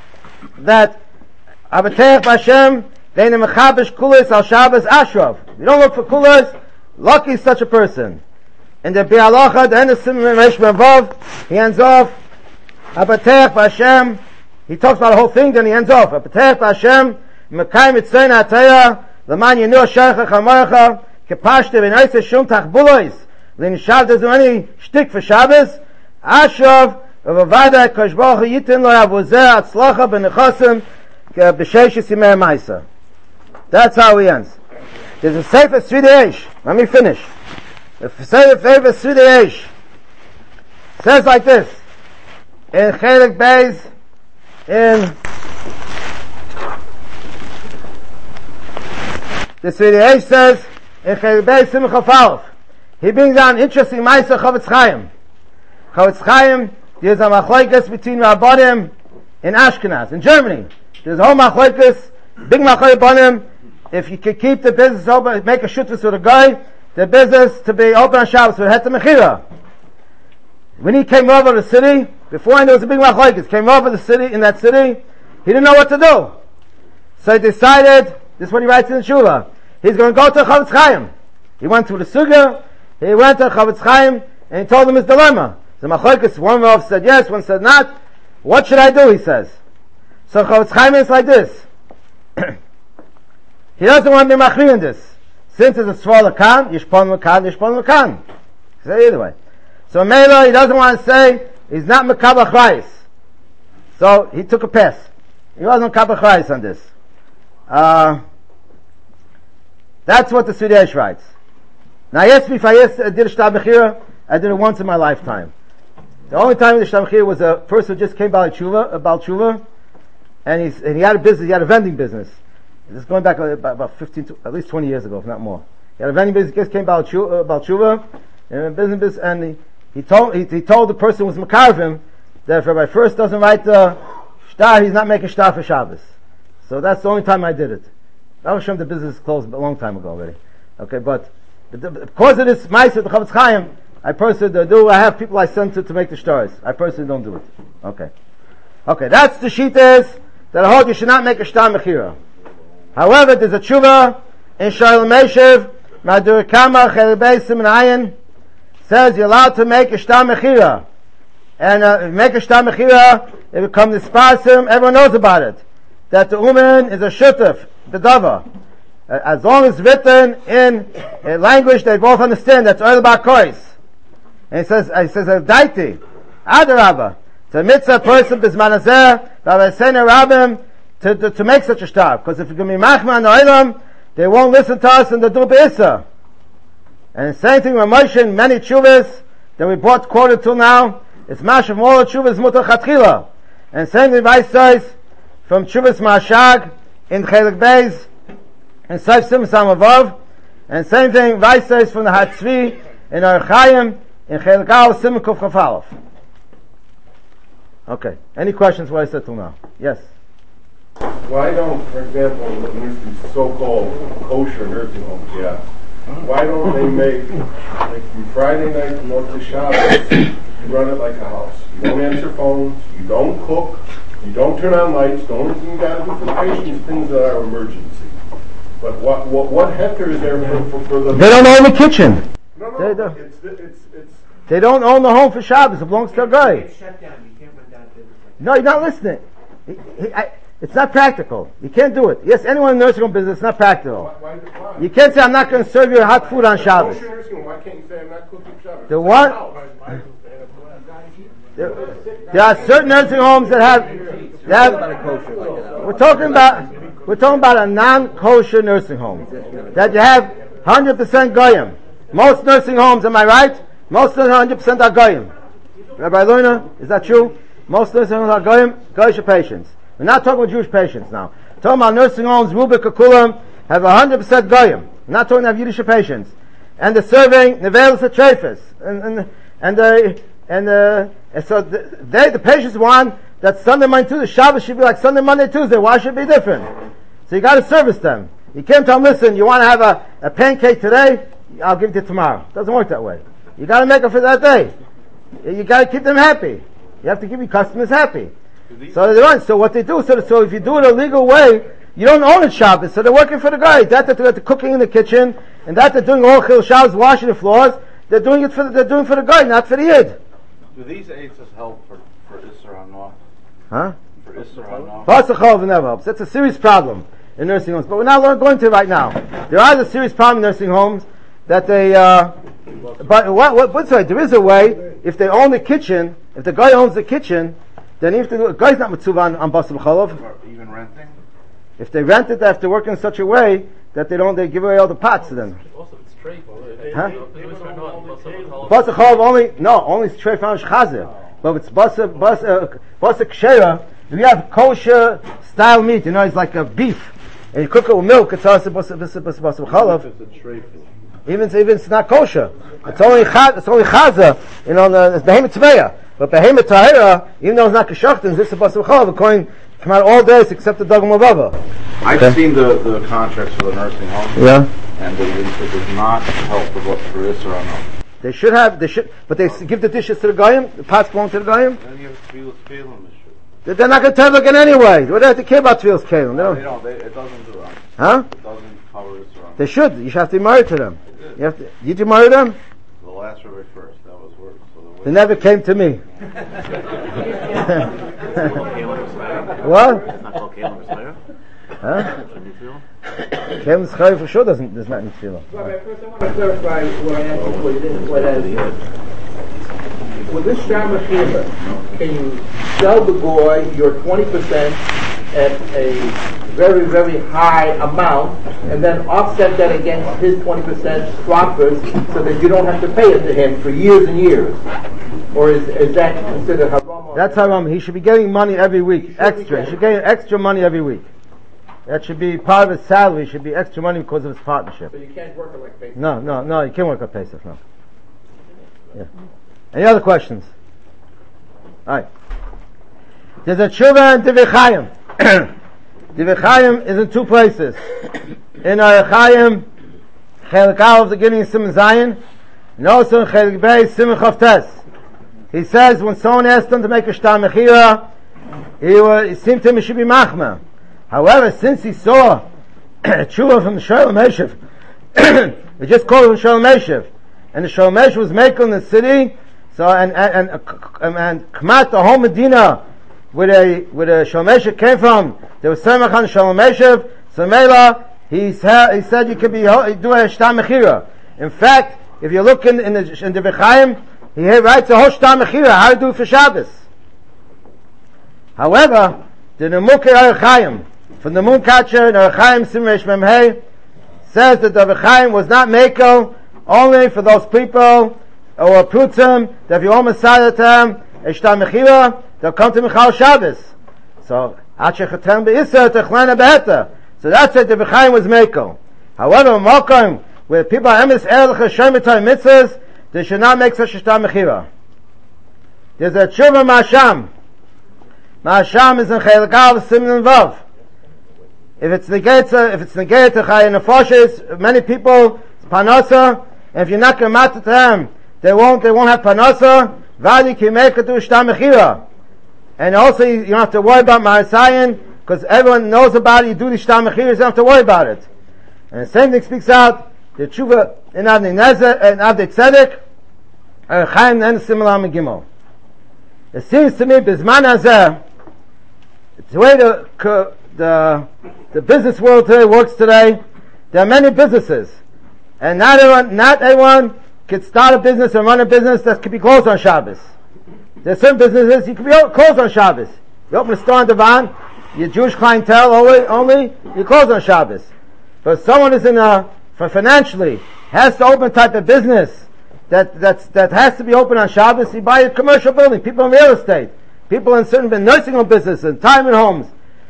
that Abatech Bashem Vein Mechabish Kulas Al Shabbos Ashraf. You don't look for Kulas, lucky is such a person. And the Bialacha, the end of Simon Reish Vav, he ends off Abatech Bashem. He talks about the whole thing, then he ends off Abatech Bashem Mekayim Mitzvah Ataya L'man Yinu Sharcha Chamarcha Kepashte V'Naisa Shum Tachbulois L'Nishav. There's no any shtick for Shabbos Ashraf. V'vada Kosh Baruch Hu Yitin Lo Avuzeh Atzlacha B'Nechosim B'Sheish Yimei Ma'isa. That's how he ends. There's a Sefer Sridei Eish. Let me finish. The Sefer Sridei Eish says like this in Chelik Beis in the Sridei Eish says in Chelik Beis Simcha Falf. He brings down interesting Ma'isa Chavetz Chaim. Chavetz Chaim. There's a machlokes between Rabbanim in Ashkenaz, in Germany. There's a whole machlokes, big machlokes Rabbanim. If you could keep the business open, make a shutfus with a guy, the business to be open on Shabbos with Het Mechira. When he came over the city, before there was a big machlokes, came over the city, in that city, he didn't know what to do. So he decided, this is what he writes in the Shuvah, he's going to go to Chavetz Chaim. He went to the Suga, he went to Chavetz Chaim, and he told him his dilemma. The machlokes, one Rav said yes, one said not. What should I do? He says. So Chavetz Chaim is like this. He doesn't want to be machmir in this. Since it's a smaller kan, yishpon mekan, yishpon mekan. Say either way. So Mela, he doesn't want to say he's not mekabel chayis. So he took a pass. He wasn't mekabel chayis on this. Uh, that's what the Sridei Eish writes. Now, yes, if I yes, did a shtar bechira, I did it once in my lifetime. The only time the shtar bechira was a person who just came by tshuva, about tshuva, and he's, and he had a business, he had a vending business. This is going back about, about fifteen, to, at least twenty years ago, if not more. He had a vending business, just came by tshuva, about tshuva, and a business, and he, he told, he, he told the person who was makarvim that if Rabbi First doesn't write the shtar, he's not making shtar for Shabbos. So that's the only time I did it. That was the business closed a long time ago already. Okay, but But the, because of this mice of the Chavetz Chaim, I personally do, I have people I send to to make the stars. I personally don't do it. Okay. Okay, that's the sheet is that I hold you should not make a shtar mechira. However, there's a tshuva in Shalom Meshev, Madur Kama Chelbei Siman Ayin, says you're allowed to make a shtar mechira. And uh, if you make a shtar mechira, it becomes nispasim, everyone knows about it. That the woman is a shutuf, the dava. Uh, as long as written in a language they both understand, that's oil bakois. And he says, he says, daiti, adarabba. It's a mitzvah person, bismanazeh, v'avasena rabbim, to, to, to make such a shtar. Because if you can be machma on the oilam, they won't listen to us and they'll do be'issa. And the same thing with Moshe in many tshuvas that we brought quoted till now, it's mash from all the tshuvas mutar chatchila. And same thing vice says from tshuvas mashag in chelik beis and saif sim samavav. And same thing vice says from the hatzvi in archayim in chelik al sim kuf chafalov. Okay. Any questions what I said till now? Yes. Why don't, for example, in these so-called kosher nursing homes, yeah, why don't they make, like from Friday night to Motzei Shabbos, you run it like a house. You don't answer phones, you don't cook, you don't turn on lights, the only thing you got to do for the patients things that are emergency. But what what what hector is there for, for, for the... They don't own the kitchen. No, no, they don't. It's, it's, it's... They don't own the home for Shabbos. It belongs to a guy. It's shut down. You can't run down business. No, you're not listening. He, he, I, it's not practical. You can't do it. Yes, anyone in the nursing home business, it's not practical. Why, why, why? You can't say, I'm not going to serve you hot food on Shabbos. Kosher nursing home, why can't you say I'm not cooking Shabbos? The what? There, there are certain nursing homes that have, they have, we're talking about, we're talking about a non-kosher nursing home. That you have one hundred percent goyim. Most nursing homes, am I right? Most of them one hundred percent are goyim. Rabbi Luna, is that true? Most nursing homes are goyim, goyish patients. We're not talking about Jewish patients now. We're talking about nursing homes, Rubik, Kulam, have one hundred percent goyim. We're not talking about Yiddish patients. And they're serving nevelis atrefis. And, and, and, uh, and, uh, and so the, they, the patients want that Sunday, Monday, Tuesday, Shabbos should be like Sunday, Monday, Tuesday. Why should it be different? So you gotta service them. You can't tell them, listen, you want to have a, a pancake today? I'll give it to you tomorrow. It doesn't work that way. You gotta make it for that day. You gotta keep them happy. You have to keep your customers happy. So they run. So what they do, so, so if you do it a legal way, you don't own it Shabbos. So they're working for the guy. That they're, they're cooking in the kitchen, and that they're doing all Chil Shabbos, washing the floors. They're doing it for the, they're doing for the guy, not for the Yid. Do these aids help for for Isser Hanoah? Huh? For Isser Hanoah? Pasachov never helps. That's a serious problem in nursing homes. But we're not going to right now. There is a serious problem in nursing homes that they. Uh, but what? What? What's right? There is a way. If they own the kitchen, if the guy owns the kitchen, then if the guy's not mitzvah on, on basar b'cholov. Or even renting? If they rent it, they have to work in such a way that they don't. They give away all the pots to them. Also, it's trade. Huh? Basar Basar only no, only straight from chazer. But it's basar basar basar kshera. If you have kosher style meat, you know, it's like a beef, and you cook it with milk. It's also basar basar basar chalav. Even even it's not kosher. It's only chaz, it's only chazer. You know, the, it's behemoth tveya. But behemoth tahira, even though it's not kashachtin, this is basar chalav. According come out all days except the dogma bava. I've Okay. seen the, the contracts for the nursing home. Yeah. And it, it does not help for what for Isser Hanoah. They should have, they should, but they give the dishes to the goyim, the pots belong to the goyim. Then you have Tfilas Kalim issue. They- They're not going to tell again anyway. What do they have to care about Tfilas Kalim? They No, don't, they don't. They, it doesn't do that. huh? It doesn't cover Isser Hanoah. They should. You should have to be married to them. You have to, did you marry them? The last Rabbi first. That was worse. So the They never came to me. What? Not called Kalim Rishaya? Huh? Kalim Schari for sure doesn't, does not need tefillah. Rabbi, first I want to clarify what I asked before. You didn't what I asked. With this Shama Shema, can you sell the boy your twenty percent at a very, very high amount and then offset that against his twenty percent profits so that you don't have to pay it to him for years and years? Or is, is that considered haram? That's haram. He should be getting money every week. Extra. He should get extra money every week. That should be part of his salary. Should be extra money because of his partnership. So you can't work it like Pesach? No, no, no. You can't work on Pesach. No. Yeah. Any other questions? All right. There's a tshuva in Divrei Chaim. Divrei Chaim is in two places. In Divrei Chaim Chelik Aleph, the beginning of Simon Zion, and also in Chelik Bey, Simon Chavtes. He says when someone asked him to make a Shtar Mechira, he, was, it seemed to him he should be Machma. However, since he saw Tshuva from the Shalom Meshiv, he just called him Shalom Meshiv, and the Shalom Meshiv was making the city, so, and, and, and, and, and Kmat, the whole Medina, where the, where the Shalom Meshiv came from, there was Semach on Shalom Meshiv, so Mela, he said, he said you could be, do a Shtar Mechira. In fact, if you look in, in the, in the V'chaim, he writes a whole Shtar Mechira, how to do it for Shabbos. However, the Nemukei Orach Chaim, from the Moonkatcher, the Orach Chaim Simresh Memhei, says that the V'chaim was not Mekel, only for those people, or Prutzim, that if you almost decided to them, a Shtar Mechira, they'll come to Michal Shabbos. So, Acheh Chatem Be'isa, Techlana Be'eta. So that's it, the V'chaim was Mekel. However, Mokim, where people are emes erlich Hashem etai mitzvahs, they should not make such a Shtar Mechira. There's a tshuva ma'asham. Ma'asham is in Chelik Aleph Siman Vav. If it's negate, if it's negate to Chayin Nefoshes, many people, it's Panasa, and if you're not going to matter to them, they won't, they won't have Panasa, Vadi ki make it to Shtar Mechira. And also, you, you don't have to worry about Ma'asayin, because everyone knows about it, you do the Shtar Mechira, you don't have to worry about it. And the same thing speaks out, the tshuva in Avnei Nezer and Avnei Tzedek, Orach Chaim and similar Megimel. It seems to me, Bizman Hazeh, it's the way the, the, the business world today works today, there are many businesses. And not everyone, not everyone can start a business and run a business that can be closed on Shabbos. There are certain businesses you can be closed on Shabbos. You open a store in Devan, your Jewish clientele only, only, you close on Shabbos. But if someone is in a, for financially, has to open type of business that, that's, that has to be open on Shabbos, you buy a commercial building, people in real estate, people in certain nursing home businesses, retirement homes,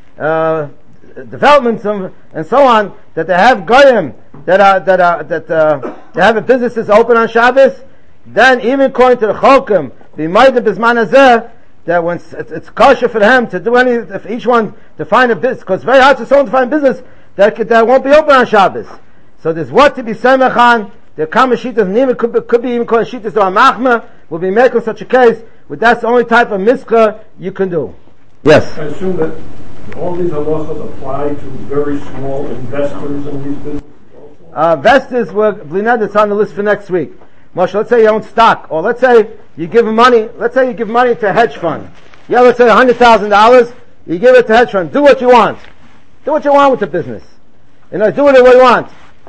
uh, developments and, and so on, that they have goyim, that are, that are, that, uh, they have a businesses open on Shabbos, then even according to the Chokim, the Maida Bizman Hazeh, that when it's, it's kosher for them to do any, if each one to find a business, because it's very hard for someone to find a business that could, that won't be open on Shabbos. So there's what to be semech on. The Kamashittas Nima could be, could be even called Shittas or Machma will be making such a case, but that's the only type of mitzvah you can do. Yes. I assume that all these halachas apply to very small investors in these businesses also? Uh, investors were, Blined, it's on the list for next week. Moshe, let's say you own stock, or let's say you give money, let's say you give money to a hedge fund. Yeah, let's say one hundred thousand dollars, you give it to a hedge fund. Do what you want. Do what you want with the business. You know, do it the way you want.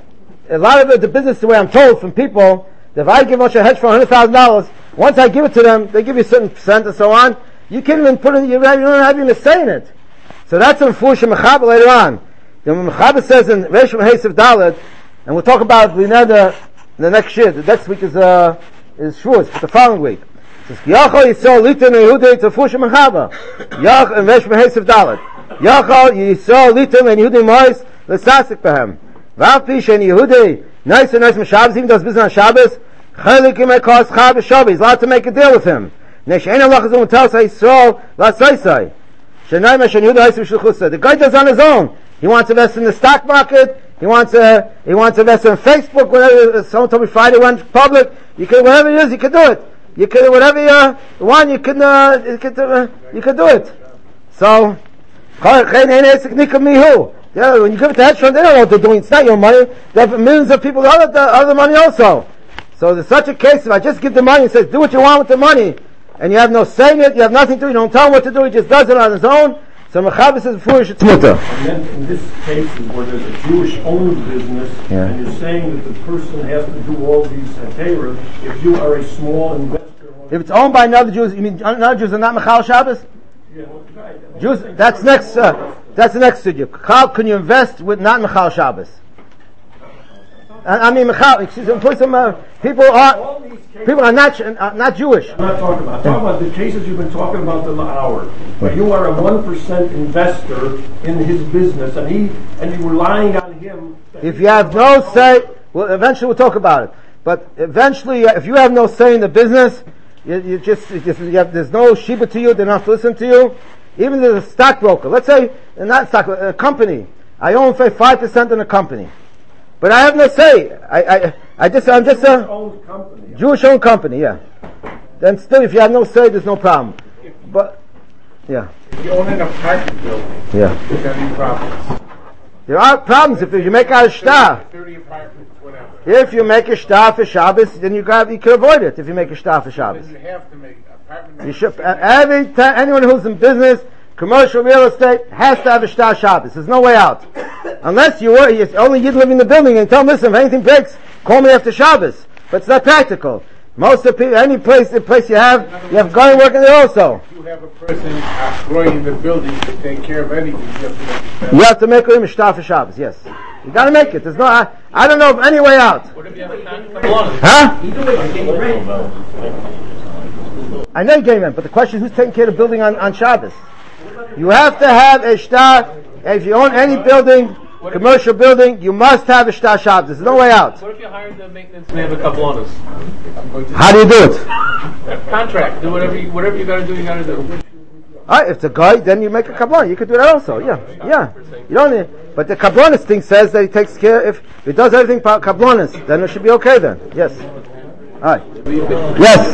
A lot of it, the business, the way I'm told from people, that if I give Moshe a hedge fund one hundred thousand dollars, once I give it to them, they give you a certain percent and so on, you can't even put it, you don't have even a say in it. So that's a Mefurish Mechaber later on. The Mechaber says in Reshim Hesav Dalet, and we'll talk about Blined the next year. The next week is, uh, is Shavuos, for the following week. It says, Yachal Yisrael Litan Yehudei to Mefurish Mechaber. Yach, and Reshim Hesav Dalet. Yachal Yisrael Litan and Yehudei Mois, L'sasik Behem. V'afish and Yehudei, nice and nice from Shabbos, even does business on Shabbos, Chalik Yimei Kos Chab Shabbos, he's allowed to make a deal with him. Nesh Ein Allah Chazon tells Yisrael, L'saisai. Shenai Mesh and Yehudei Haisim Shluchusa. The guy does on his own. He wants to invest in the stock market, he wants to, he wants to invest in Facebook, whenever someone told me Friday went public, you can, whatever it is, you can do it. You can, whatever you uh, want, you can, uh, you can, uh, you can do it. So, yeah, when you give it to hedge fund, they don't know what they're doing. It's not your money. They have millions of people that have other money also. So there's such a case, if I just give the money and says, do what you want with the money, and you have no say in it, you have nothing to do, you don't tell him what to do, he just does it on his own, so Mechaber says, Mefurish, it's mutter. And then in this case, where there's a Jewish-owned business, Yeah. and you're saying that the person has to do all these hatera, if you are a small investor... If it's owned by another Jews, you mean another Jews are not Mechal Shabbos? Yeah, well, right. Jews, that's next, uh, that's the next studio. How can you invest with not Mechal Shabbos? I, I mean, Mechal, excuse me, put some, uh, people are, people are not, uh, not Jewish. I'm not talking about, I'm talking about the cases you've been talking about the hour, where you are a one percent investor in his business, and he, and you're relying on him. If you have no say, well, eventually we'll talk about it. But eventually, if you have no say in the business, you, you just, you just you have, there's no shiba to you, they don't have to listen to you. Even there's a stockbroker. Let's say, not stock, a company. I own, say, five percent in a company. But I have no say. I, I, I just, I'm just a Jewish-owned company. Jewish-owned company, yeah. Then still, if you have no say, there's no problem. But, yeah. If you own an apartment building, Yeah. there's any problems. There are problems if you make a shtar. thirty apartments, whatever. If you make a shtar for Shabbos, then you got, you can avoid it if you make a shtar for Shabbos. You have to make apartment. You should, uh, every time, anyone who's in business, commercial real estate, has to have a shtar Shabbos. There's no way out. Unless you were, it's only you living in the building and tell them, listen, if anything breaks, call me after Shabbos. But it's not practical. Most of the people, any place, the place you have, you have guy working there also. You have a person employed in the building to take care of anything. You have to make You have to make him a shtar for Shabbos, yes. You gotta make it. There's no, I, I don't know of any way out. What if you have a contract? Huh? I know you're getting rent, but the question is who's taking care of the building on, on Shabbos? You have to have a shtar. If you own any building, commercial building, you must have a shtar Shabbos. There's no way out. What if you hired the maintenance and they have a kablonis? How do you do it? Contract. Do whatever you, whatever you gotta do, you gotta do. Alright, if it's a guy, then you make a kabbalah. You could do that also. Yeah, yeah. You don't need, but the kabbalahist thing says that he takes care. If he does everything about kabbalahist, then it should be okay. Then yes. Alright. Yes.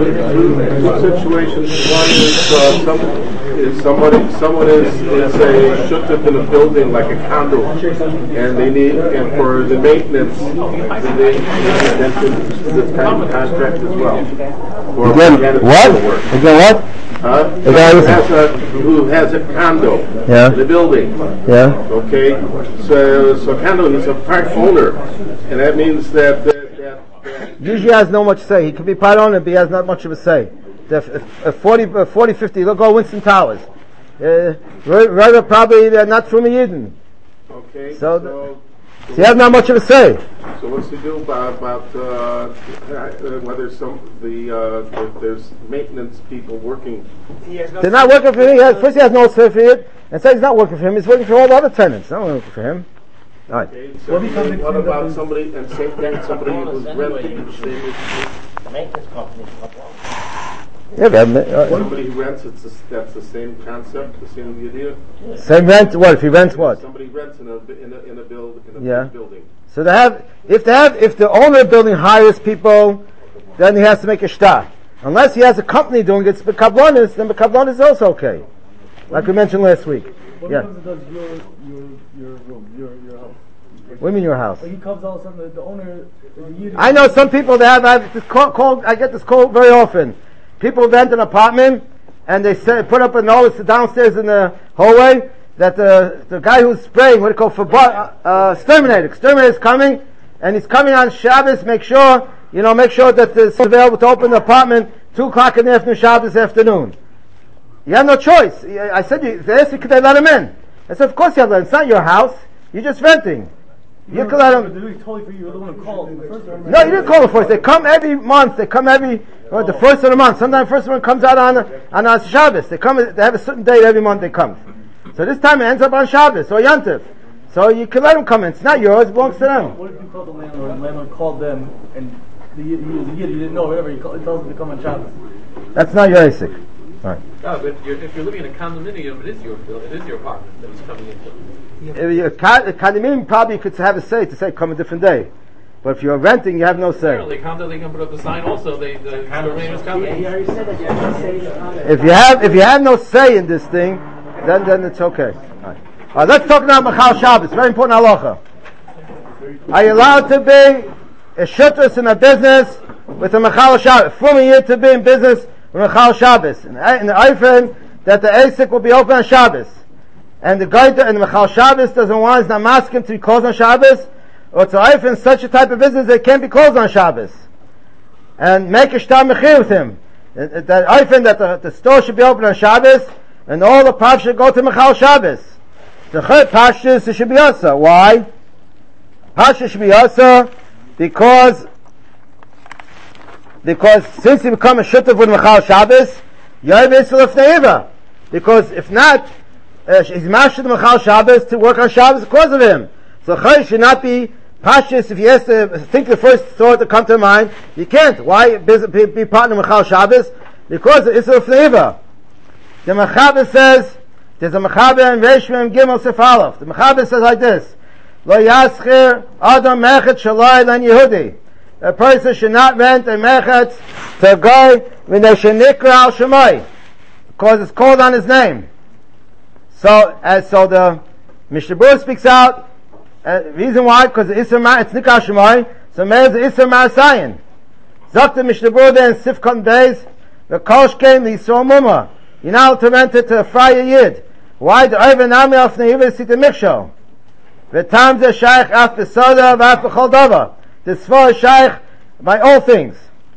Two situations. One is, uh, some, is somebody, someone is, is a shuttered in a building like a condo, and they need, and for the maintenance, they need this kind of contract as well. Or Again, what? Again, what? Huh? Who has a, who has a condo Yeah. in a building. Yeah. Okay, so so condo, he's a part owner, and that means that, that, that, that Usually has no much say. He can be part owner, but he has not much of a say. The f- f- forty, uh, forty, fifty, look, go Winston Towers. Uh, rather probably they're not from a Yidden. okay. So So, So he has not much of a say. so what's to do about about uh, uh, whether some the uh, if there's maintenance people working? They're not working for him. He has, first he has no say for it, and so he's not working for him. He's working for all the other tenants. Not working for him. All right. Okay, so what about somebody and same thing somebody who's renting the same as Maintenance company. Yeah, but, uh, somebody who rents, it's a, that's the same concept, the same idea. same rent. What if he rents what? Somebody rents in a in a in a build in a Yeah. building. So they have, if they have, if the owner of the building hires people, then he has to make a shtar. Unless he has a company doing it, the kablonis, then the kablonis is also okay. Like we mentioned last week. What Yeah. comes does your your your room, your your house? What do you mean your house? Like he comes all of a sudden, the, the owner is a year. I know some people that have, I have this call, call, I get this call very often. People rent an apartment and they say, put up a notice downstairs in the hallway that the the guy who's spraying, what do you call, for uh, uh, exterminator, exterminator is coming, and he's coming on Shabbos. Make sure, you know, make sure that it's available to open the apartment two o'clock in the afternoon, Shabbos afternoon. You have no choice. I said, they asked me, could I let him in? I said, of course you have to let him. It's not your house. You're just renting. You can let him. They're doing totally for you. You're the one who called. The first one. No, you didn't call the first. They come every month. They come every well, the first of the month. Sometimes the first one comes out on on, on Shabbos. They come. They have a certain date every month. They come. So this time it ends up on Shabbos or Yontif. So you can let them come in. It's not yours. It belongs to them. What if you called the landlord? And the landlord called them, and the he was a year. You didn't know. Whatever. He, called, he tells them to come on Shabbos. That's not your A S I C. Right. No, but you're, if you're living in a condominium, it is your it is your apartment that it's coming into. If you're a condominium, probably you could have a say to say come a different day. But if you're renting, you have no say. Apparently, condo they can put up a sign also. They the exterminator's coming. If you have if you have no say in this thing, then then it's okay. All right. All right, let's talk now about Machal Shabbos. Very important halacha. Are you allowed to be a shutterus in a business with a Machal Shabbos? From a year to be in business with Machal Shabbos. In the Eifin, that the A S I C will be open on Shabbos. And the guy and the Machal Shabbos doesn't want is not masking to be closed on Shabbos, or to Eifin such a type of business that can't be closed on Shabbos. And make a shtar mechir with him. That Eifin, that the, the store should be open on Shabbos, and all the props should go to Machal Shabbos. The third pashtus should be also. Why? Pashtus should be also because because since you become a shutav with Machal Shabbos, you have Yisrael Lefnei. Because if not, uh, he's mastered the Machal Shabbos to work on Shabbos because of him. So Chay should not be pashtus. If he has to think the first thought to come to mind, you can't. Why be, be partner Machal Shabbos? Because of Yisrael Lefnei. The Mechaber says, there's a Mechaber in Reish Mem Gimel Sefalov. The Mechaber says like this: lo yaschir adam mechet shalai len Yehudi. A person should not rent a mechet to a guy when they should nikra al shemai, because it's called on his name. So, as so the Mishnah Berurah speaks out, uh, reason why, because it's nikra al shemai, so means the Isser Marasayan. Zok the Mishnah Berurah there in Sifkon days, the Kolsh came, the Yisrael Mumma. You're now to rent it to a Friar Yid. Why? The Oiva Nami Al Fnei Yiva Sita Mikshel. The times are Shaykh Af Besoda Af Bechol Dava. The Svar is Shaykh by all things.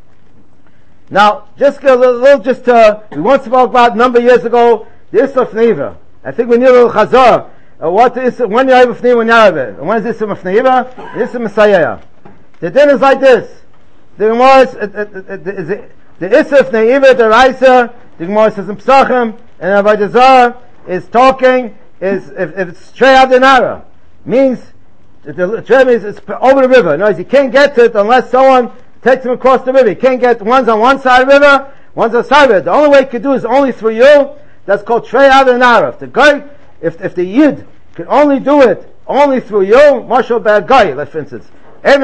Now, just a little, little just uh, we once spoke about a number of years ago, the Isser Fnei Yiva. I think we need a little Chazor. Uh, what is when you have a Fnei, when you have it. And when is Isser Fnei Yiva? Isser Messiah. The din is like this. The Gemara is, uh, uh, uh, the, the Isser Fnei Yiva, the Raisa, the Gemara says in Pesachim, and Avodah Zarah is talking, is, if, if it's Trei Avdenara, means, the Trei means it's over the river. In other words, you can't get to it unless someone takes him across the river. You can't get, one's on one side of the river, one's on the side of it. The only way you can do is only through you. That's called Trei Avdenara. If the guy, if, if the Yid can only do it, only through you, Mashal Bad Guy, like for instance.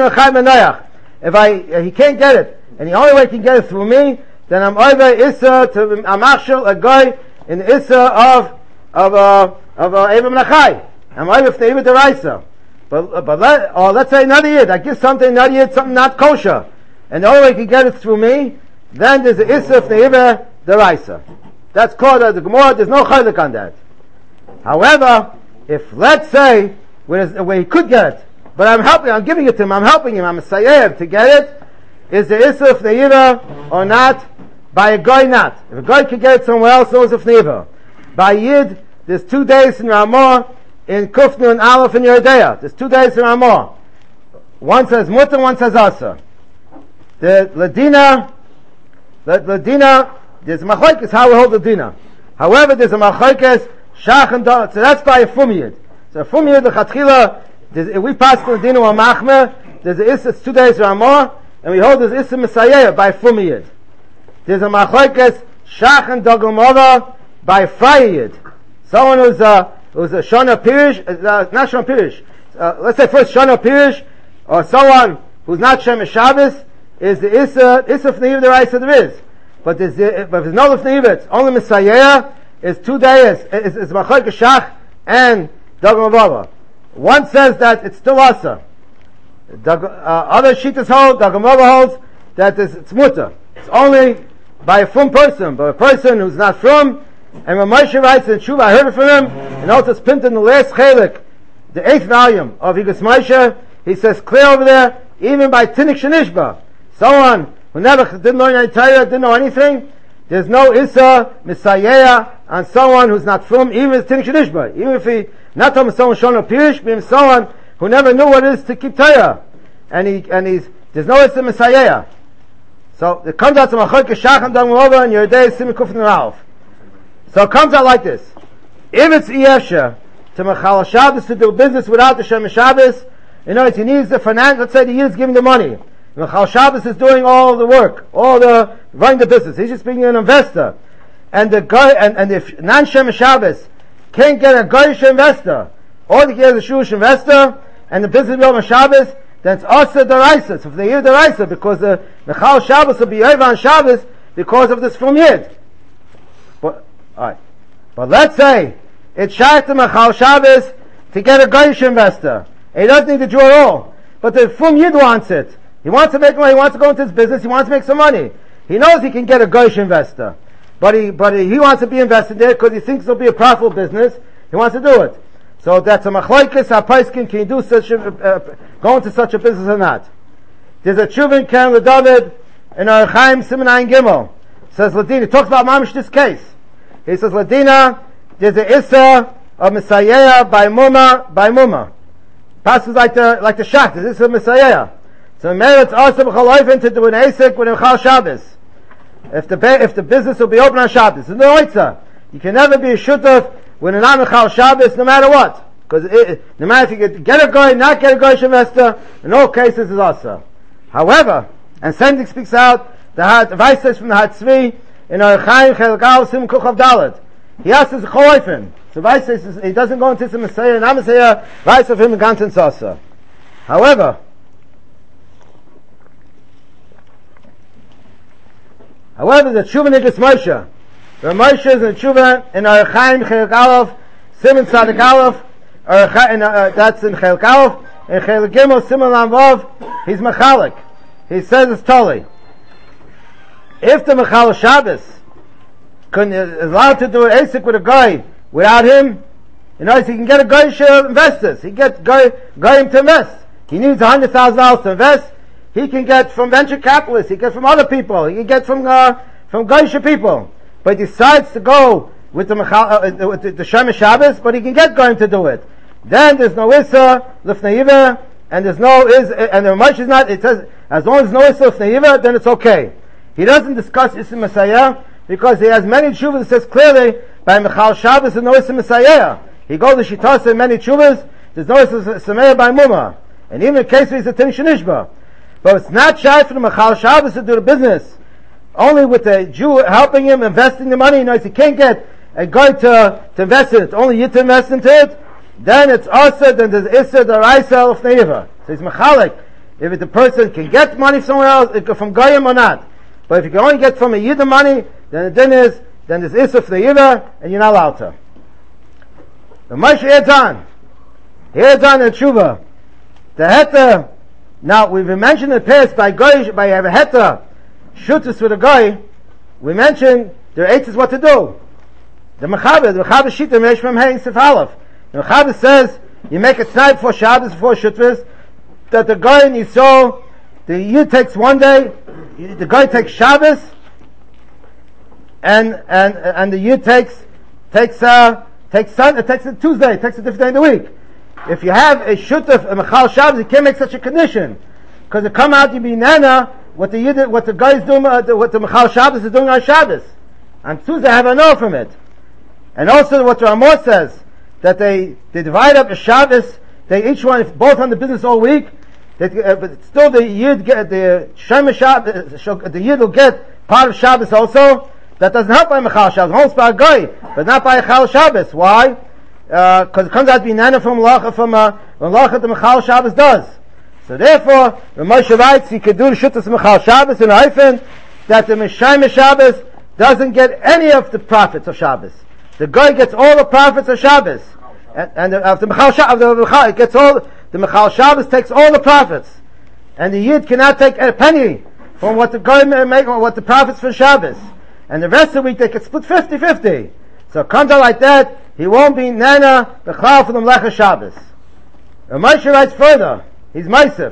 If I, he can't get it, and the only way he can get it through me, then I'm over Issa to, I'm actual a guy in the Issa of, of, uh, of, uh, Eva Menachai. I'm over if the Eva Deraisa. But, but let, or let's say another Yid, I give something, another Yid, something not kosher, and the only way he can get it through me, then there's the Issa of the Eva Deraisa. That's called, uh, the Gemara, there's no chaylik on that. However, if, let's say, where, where he could get it, but I'm helping, I'm giving it to him, I'm helping him, I'm a sayev to get it, is the Issa of Neiva or not? By a guy not. If a guy can get it somewhere else, no Issa of Neiva. By Yid, there's two days in Ramah, in Kufnu and Aleph in Yeridea. There's two days in Ramah. One says Mutter, one says Asa. The Ladina, the Ladina, there's a Machlokes, how we hold the Dina. However, there's a Machlokes, Shach and Dal, so that's by a Fum Yid. So a Fum Yid, the Chatchila, if we pass the Dina or Machmer, there's a Issa, it's two days Ramah, and we hold this Issa Messiah by Fum Yid. There's a Machlokes, Shach and Dagomova by Fray Yid. Someone who's a, who's a Shana Pirish, uh, not Shana Pirish, uh, let's say first Shana Pirish, or someone who's not Shem Shabbos, is the Issa, Issa Fneiv the Raisa there is. But there's, but if there's no Fneiv, it's only Messiah, is two days, it's, it's Machlokes Shach and Dagomova. One says that it's still Asa. Dag, uh, other Shitas hold, Dagomova holds, that it's, it's Mutter. It's only by a from person, but a person who's not from, and when Moshe writes in Tshuva, I heard it from him, and also it's printed in the last chelik, the eighth volume of Higas Moshe, he says clear over there, even by Tinnik Shenishba, someone who never didn't learn any Torah, didn't know anything, there's no Issa, Messiah, on someone who's not from, even if it's Tinnik Shenishba, even if he, not talking someone Shona Pirish, but someone who never knew what it is to keep Torah, and he, and he's, there's no Issa Messiah. So it comes out to Machlokes Shach and Dagomova and Yeridei Siman Kuf and Ralph. So it comes out like this. If it's Iyesha to Mechal Shabbos to do business without the Shem Shabbos, in other words, he needs the finance, let's say the Yid is giving the money. Mechal Shabbos is doing all the work, all the, running the business. He's just being an investor. And the guy, and, and if non-Shem Shabbos can't get a Goyish investor, or he gets a Shulish investor, and the business will be on Shabbos, then it's also Deraisa. So if they hear Deraisa, because the Mechal Shabbos will be over on Shabbos, because of this from Yid. But, alright. But let's say, it's Shaykh to Mechal Shabbos to get a Goyish investor. And he doesn't need the Jew at all. But the from Yid wants it. He wants to make money, he wants to go into his business, he wants to make some money. He knows he can get a Goyish investor. But he, but he, he wants to be invested there because he thinks it'll be a profitable business. He wants to do it. So that's a machlokes, a paiskin, can you do such a, uh, go into such a business or not? There's a Chuvin Karen LeDavid in our Chaim Siman Ayin Gimel. Says Ladina, he talks about Mamish this case. He says Ladina, there's a Issa of Messiah by Muma, by Muma. Passes like the, like the Shach, there's Issa of Messiah. So Meretz also b'chaloifin to do an Asik with a Mechal Shabbos. If the, if the business will be open on Shabbos. There's no Oitza. You can never be a Shutaf when a non-Mechal Shabbos, no matter what. Because no matter if you get, get a guy, not get a Goyish investor, in all cases is also. However, and Sendik speaks out, the advice says from the Hatzvi, in our Chaim Chelgal Sim Kuchav Dalet. He asks us a Choloifen. So Vice says he doesn't go into the Messiah and Messiah, Vice of him and Gantin Sasa. However, however, the Tshuva Niggas Moshe, the Moshe is in the Tshuva in Arachaim Chelik Aleph, Simon Tzadik Aleph, uh, that's in Chelik Aleph, in Chelik Gimel Simon Lam Vav, he's Mechalik. He says it's totally. If the Mechal Shabbos can, is allowed to do an A S I C with a guy without him, you know, he can get a guy to investors. He gets guy, guy him to invest. He needs a hundred thousand dollars to invest. He can get from venture capitalists. He can get from other people. He can get from uh, from Geisha people. But he decides to go with the Mechal, uh, with the, the Shem Shabbos. But he can get going to do it. Then there's no Issa Lifnei Iver, and there's no is and the Moshe is not. It says as long as no Issa Lifnei Iver, then it's okay. He doesn't discuss Issa Messiah because he has many tshuvas that says clearly by Mechal Shabbos there's no Issa Messiah. He goes to Shitas in many tshuvas. There's no Issa Messiah by Muma, and even in the case where he's a Tin Shenishba. But it's not shy for the Mechal Shabbos to do the business. Only with the Jew helping him, investing the money. He knows he can't get a guy to, to invest in it. Only you to invest into it. Then it's also, then there's Issa, the Raisa, of Neiva. So it's Mechalik. If it, the person can get money somewhere else, from Goyim or not. But if you can only get from a Yid money, then the din is, then there's Issa for the Yidah, and you're not allowed to. The Moshe adds on. He adds on in Tshuva. The Heta, now we've mentioned in the past by Goy, by a Heta, Shutus with a Goy, we mentioned there are eight is what to do. The Mechaber, the Mechaber Shita, Mesh Mem Hein Sif Aleph. The Mechaber says, you make a tonight for Shabbos, before Shutvus, that the Goy in Yisrael, the Yid takes one day, the guy takes Shabbos, and and and the Yid takes takes uh takes Sunday, takes a Tuesday, takes a different day in the week. If you have a shutaf, a Mechal Shabbos, you can't make such a condition, because it come out to be nana what the Yid, what the guy is doing, uh, what the Mechal Shabbos is doing on Shabbos. On Tuesday, I have a no from it, and also what the Ramah says that they they divide up the Shabbos, they each one both on the business all week. That, uh, but still the Yid get the Shem Shabbos, the Yid will get part of Shabbos also. That doesn't help by Mechal Shabbos, holds by a guy, but not by a Chal Shabbos. Why? Because uh, it comes out to be nana from Lacha from uh, Lacha the Mechal Shabbos does. So therefore, the Moshe writes he could do the Shuttas Mechal Shabbos in Haifen that the Meshayim Shabbos doesn't get any of the profits of Shabbos. The guy gets all the profits of Shabbos, and, and the, of the Mechal Shabbos, the Mechal, it gets all. The Mechal Shabbos takes all the profits, and the Yid cannot take a penny from what the guy make, or what the profits for Shabbos, and the rest of the week they can split fifty-fifty. So it comes out like that, he won't be nana b'chlal for the Melecha Shabbos. And Moshe writes further, he's Meisif,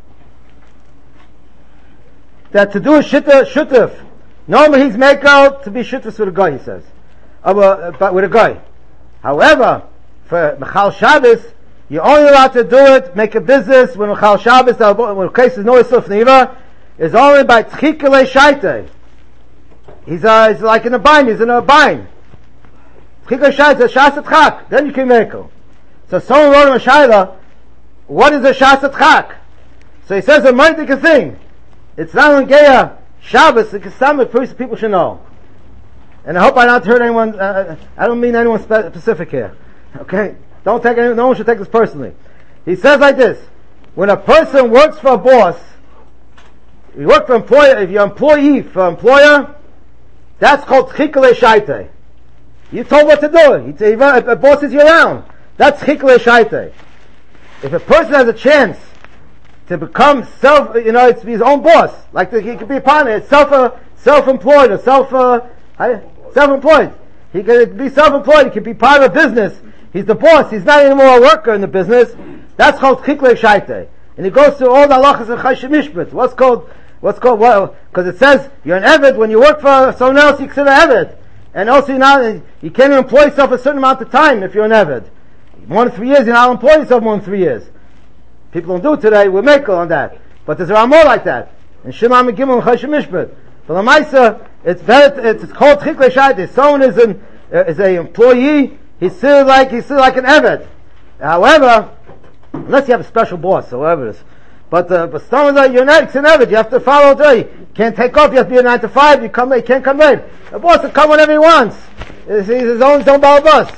that to do a shita, shutuf, normally he's make out to be shutuf with a guy, he says, uh, but with a guy. However, for Mechal Shabbos, you're only allowed to do it, make a business, when Mechal Shabbos, when the case is no Yisuf Neiva, is only by Tchikele Shaiteh. He's, uh, he's like in a bind, he's in a bind. Tchikele Shaiteh, Shas Tchak, then you can make it. So someone wrote him a Shaila, what is a Shas Tchak? So he says a mighty thing. It's not on Geya Shabbos, it's something people should know. And I hope I not hurt anyone, uh, I don't mean anyone spe- specific here. Okay? Don't take any, no one should take this personally. He says like this, when a person works for a boss, you work for employer, if you're employee for employer, that's called Tchikele Shaiteh. You told what to do. If a boss is you around, that's Tchikele Shaiteh. If a person has a chance to become self, you know, it's his own boss, like the, he could be a partner, it's self, uh, self-employed or self, uh, self-employed. He could be self-employed, he could be part of a business. He's the boss. He's not anymore a worker in the business. That's called Tchikele Shaiteh. And he goes through all the halachas and Chayshim Mishpat. What's called, what's called, well, because it says you're an Eved. When you work for someone else, you consider Eved. And also you're not, you can't employ yourself a certain amount of time if you're an Eved. More than three years, you're not employing yourself more than three years. People don't do it today. We make on that. But there's a Ramah like that. And Shema Megimel and Chayshim Mishpat. For the Maisa, it's better, it's called Tchikele Shaiteh. Someone is an, uh, is a employee, he's still like, he's still like an Eved. However, unless you have a special boss, or whatever it is. But, uh, but someone like, you're not, it's an Eved, you have to follow the day. You can't take off, you have to be a nine to five, you come late, you can't come late. The boss will come whenever he wants. He's his own, his own ball bus.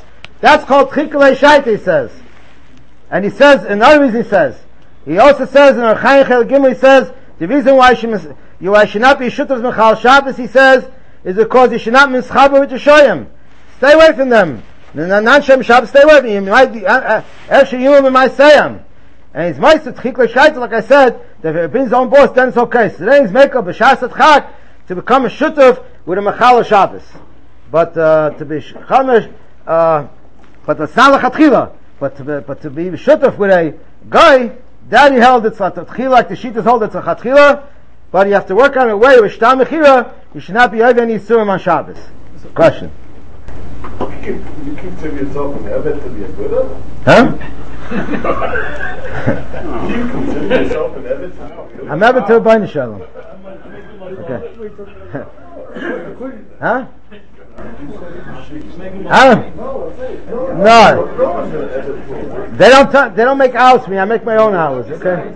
That's called Chikulei Shaita, he says. And he says, another reason he says, he also says in Archaim Chel Gimel, he says, the reason why you, you I should not be Shutov Mechal Shabbos, he says, is because you should not mischaber with Yeshoyim. Stay away from them. Non-Shem Shabbos, stay away from them. You might be, Esher Yimim and Maisayim. And he's Maisat Chikulei Shaita, like I said, that if it brings his own boss, then it's okay. So then he's make up a Shasat Chak to become a Shutov with a Mechal Shabbos. But, uh, to be Chamesh, uh, but it's not Lechatchila. But to be, but to be Shutov with a guy, that he held it's Lechatchila, like the Shitas hold it's Lechatchila, but you have to work on a way with Shtam Mechira, you should not be over any Yisurim on Shabbos. Question. You keep, you keep to yourself an Evet to be a Buddha? Huh? You consider yourself an Evet to be a Buddha? I'm Evet to a B'nai Shalom. Okay. Huh? Huh? No. They don't t- they don't make hours for me, I make my own hours, okay? I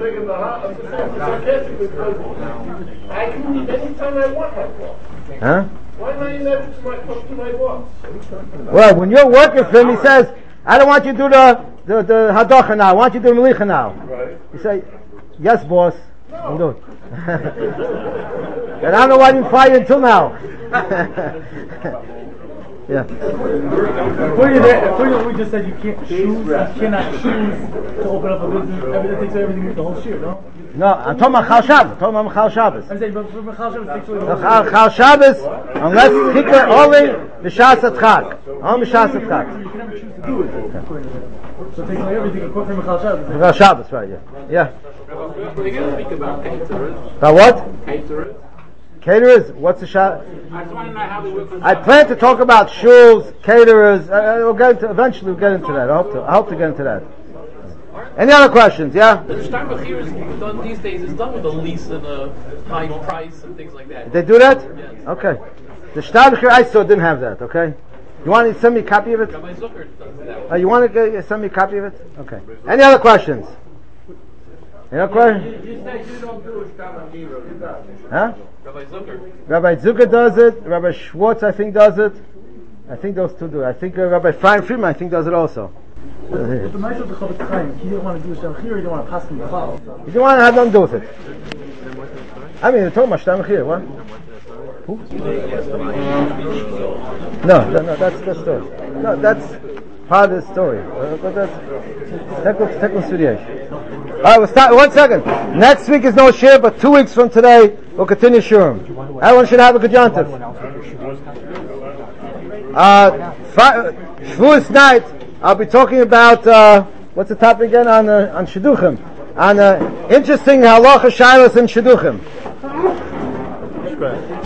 can leave anytime I want my boss. Huh? Why am I in that to my, to my boss? Well, when you're working for him, he says, I don't want you to do the, the, the Hadacha now, I want you to do the Melicha now. Right. You say, yes, boss. I'll do it. And I don't know why I didn't fire you until now. Yeah. Before you there, before you, we just said you can't choose, you cannot choose to open up a business. Everything takes everything with the whole shir, no? No, I'm talking about Chal Shabbos. I'm talking about Chal Shabbos. I'm saying, but for Chal Shabbos, it takes away the whole Chal, Chal Shabbos, unless Chikah only B'Shas Atchak. Only B'Shas Atchak. You can never choose to do it. So it takes away everything according to Chal Shabbos. Chal Shabbos, right, yeah. Yeah. We're going to speak about caterers. About what? Caterers. Caterers? What's the shot? I just want to know how they work on I plan to talk about shuls, caterers. Uh, we'll get into, eventually we'll get into that. I hope to. I hope to get into that. Any other questions? Yeah. The Shtar Bechir is done these days. It's done with a lease and a high price and things like that. They do that? Yes. Okay. The Shtar Bechir I saw didn't have that. Okay. You want to send me a copy of it? Rabbi Zucker does that. Uh, you want to send me a copy of it? Okay. Any other questions? Any other questions? You said you don't do a Shtar Bechira. Huh? Rabbi Zucker. Rabbi Zucker does it. Rabbi Schwartz, I think, does it. I think those two do it. I think uh, Rabbi Freien Friedman, I think, does it also. But the nice of the Chofetz Chaim, he didn't want to do a Shtar Bechira, he didn't want to pass him the cloud. You don't want to have nothing to do with it. I mean, you're talking about Shtar Bechira, what? Who? No, no, no, that's the story. No, that's part of the story. Uh, but that's technical studiation. All right, we'll start. One second. Next week is no shir, but two weeks from today we'll continue shurim. Everyone should have a good yontif. Uh, Shavuos night, I'll be talking about uh, what's the topic again on uh, on shidduchim, on uh, interesting halacha shilas in shidduchim.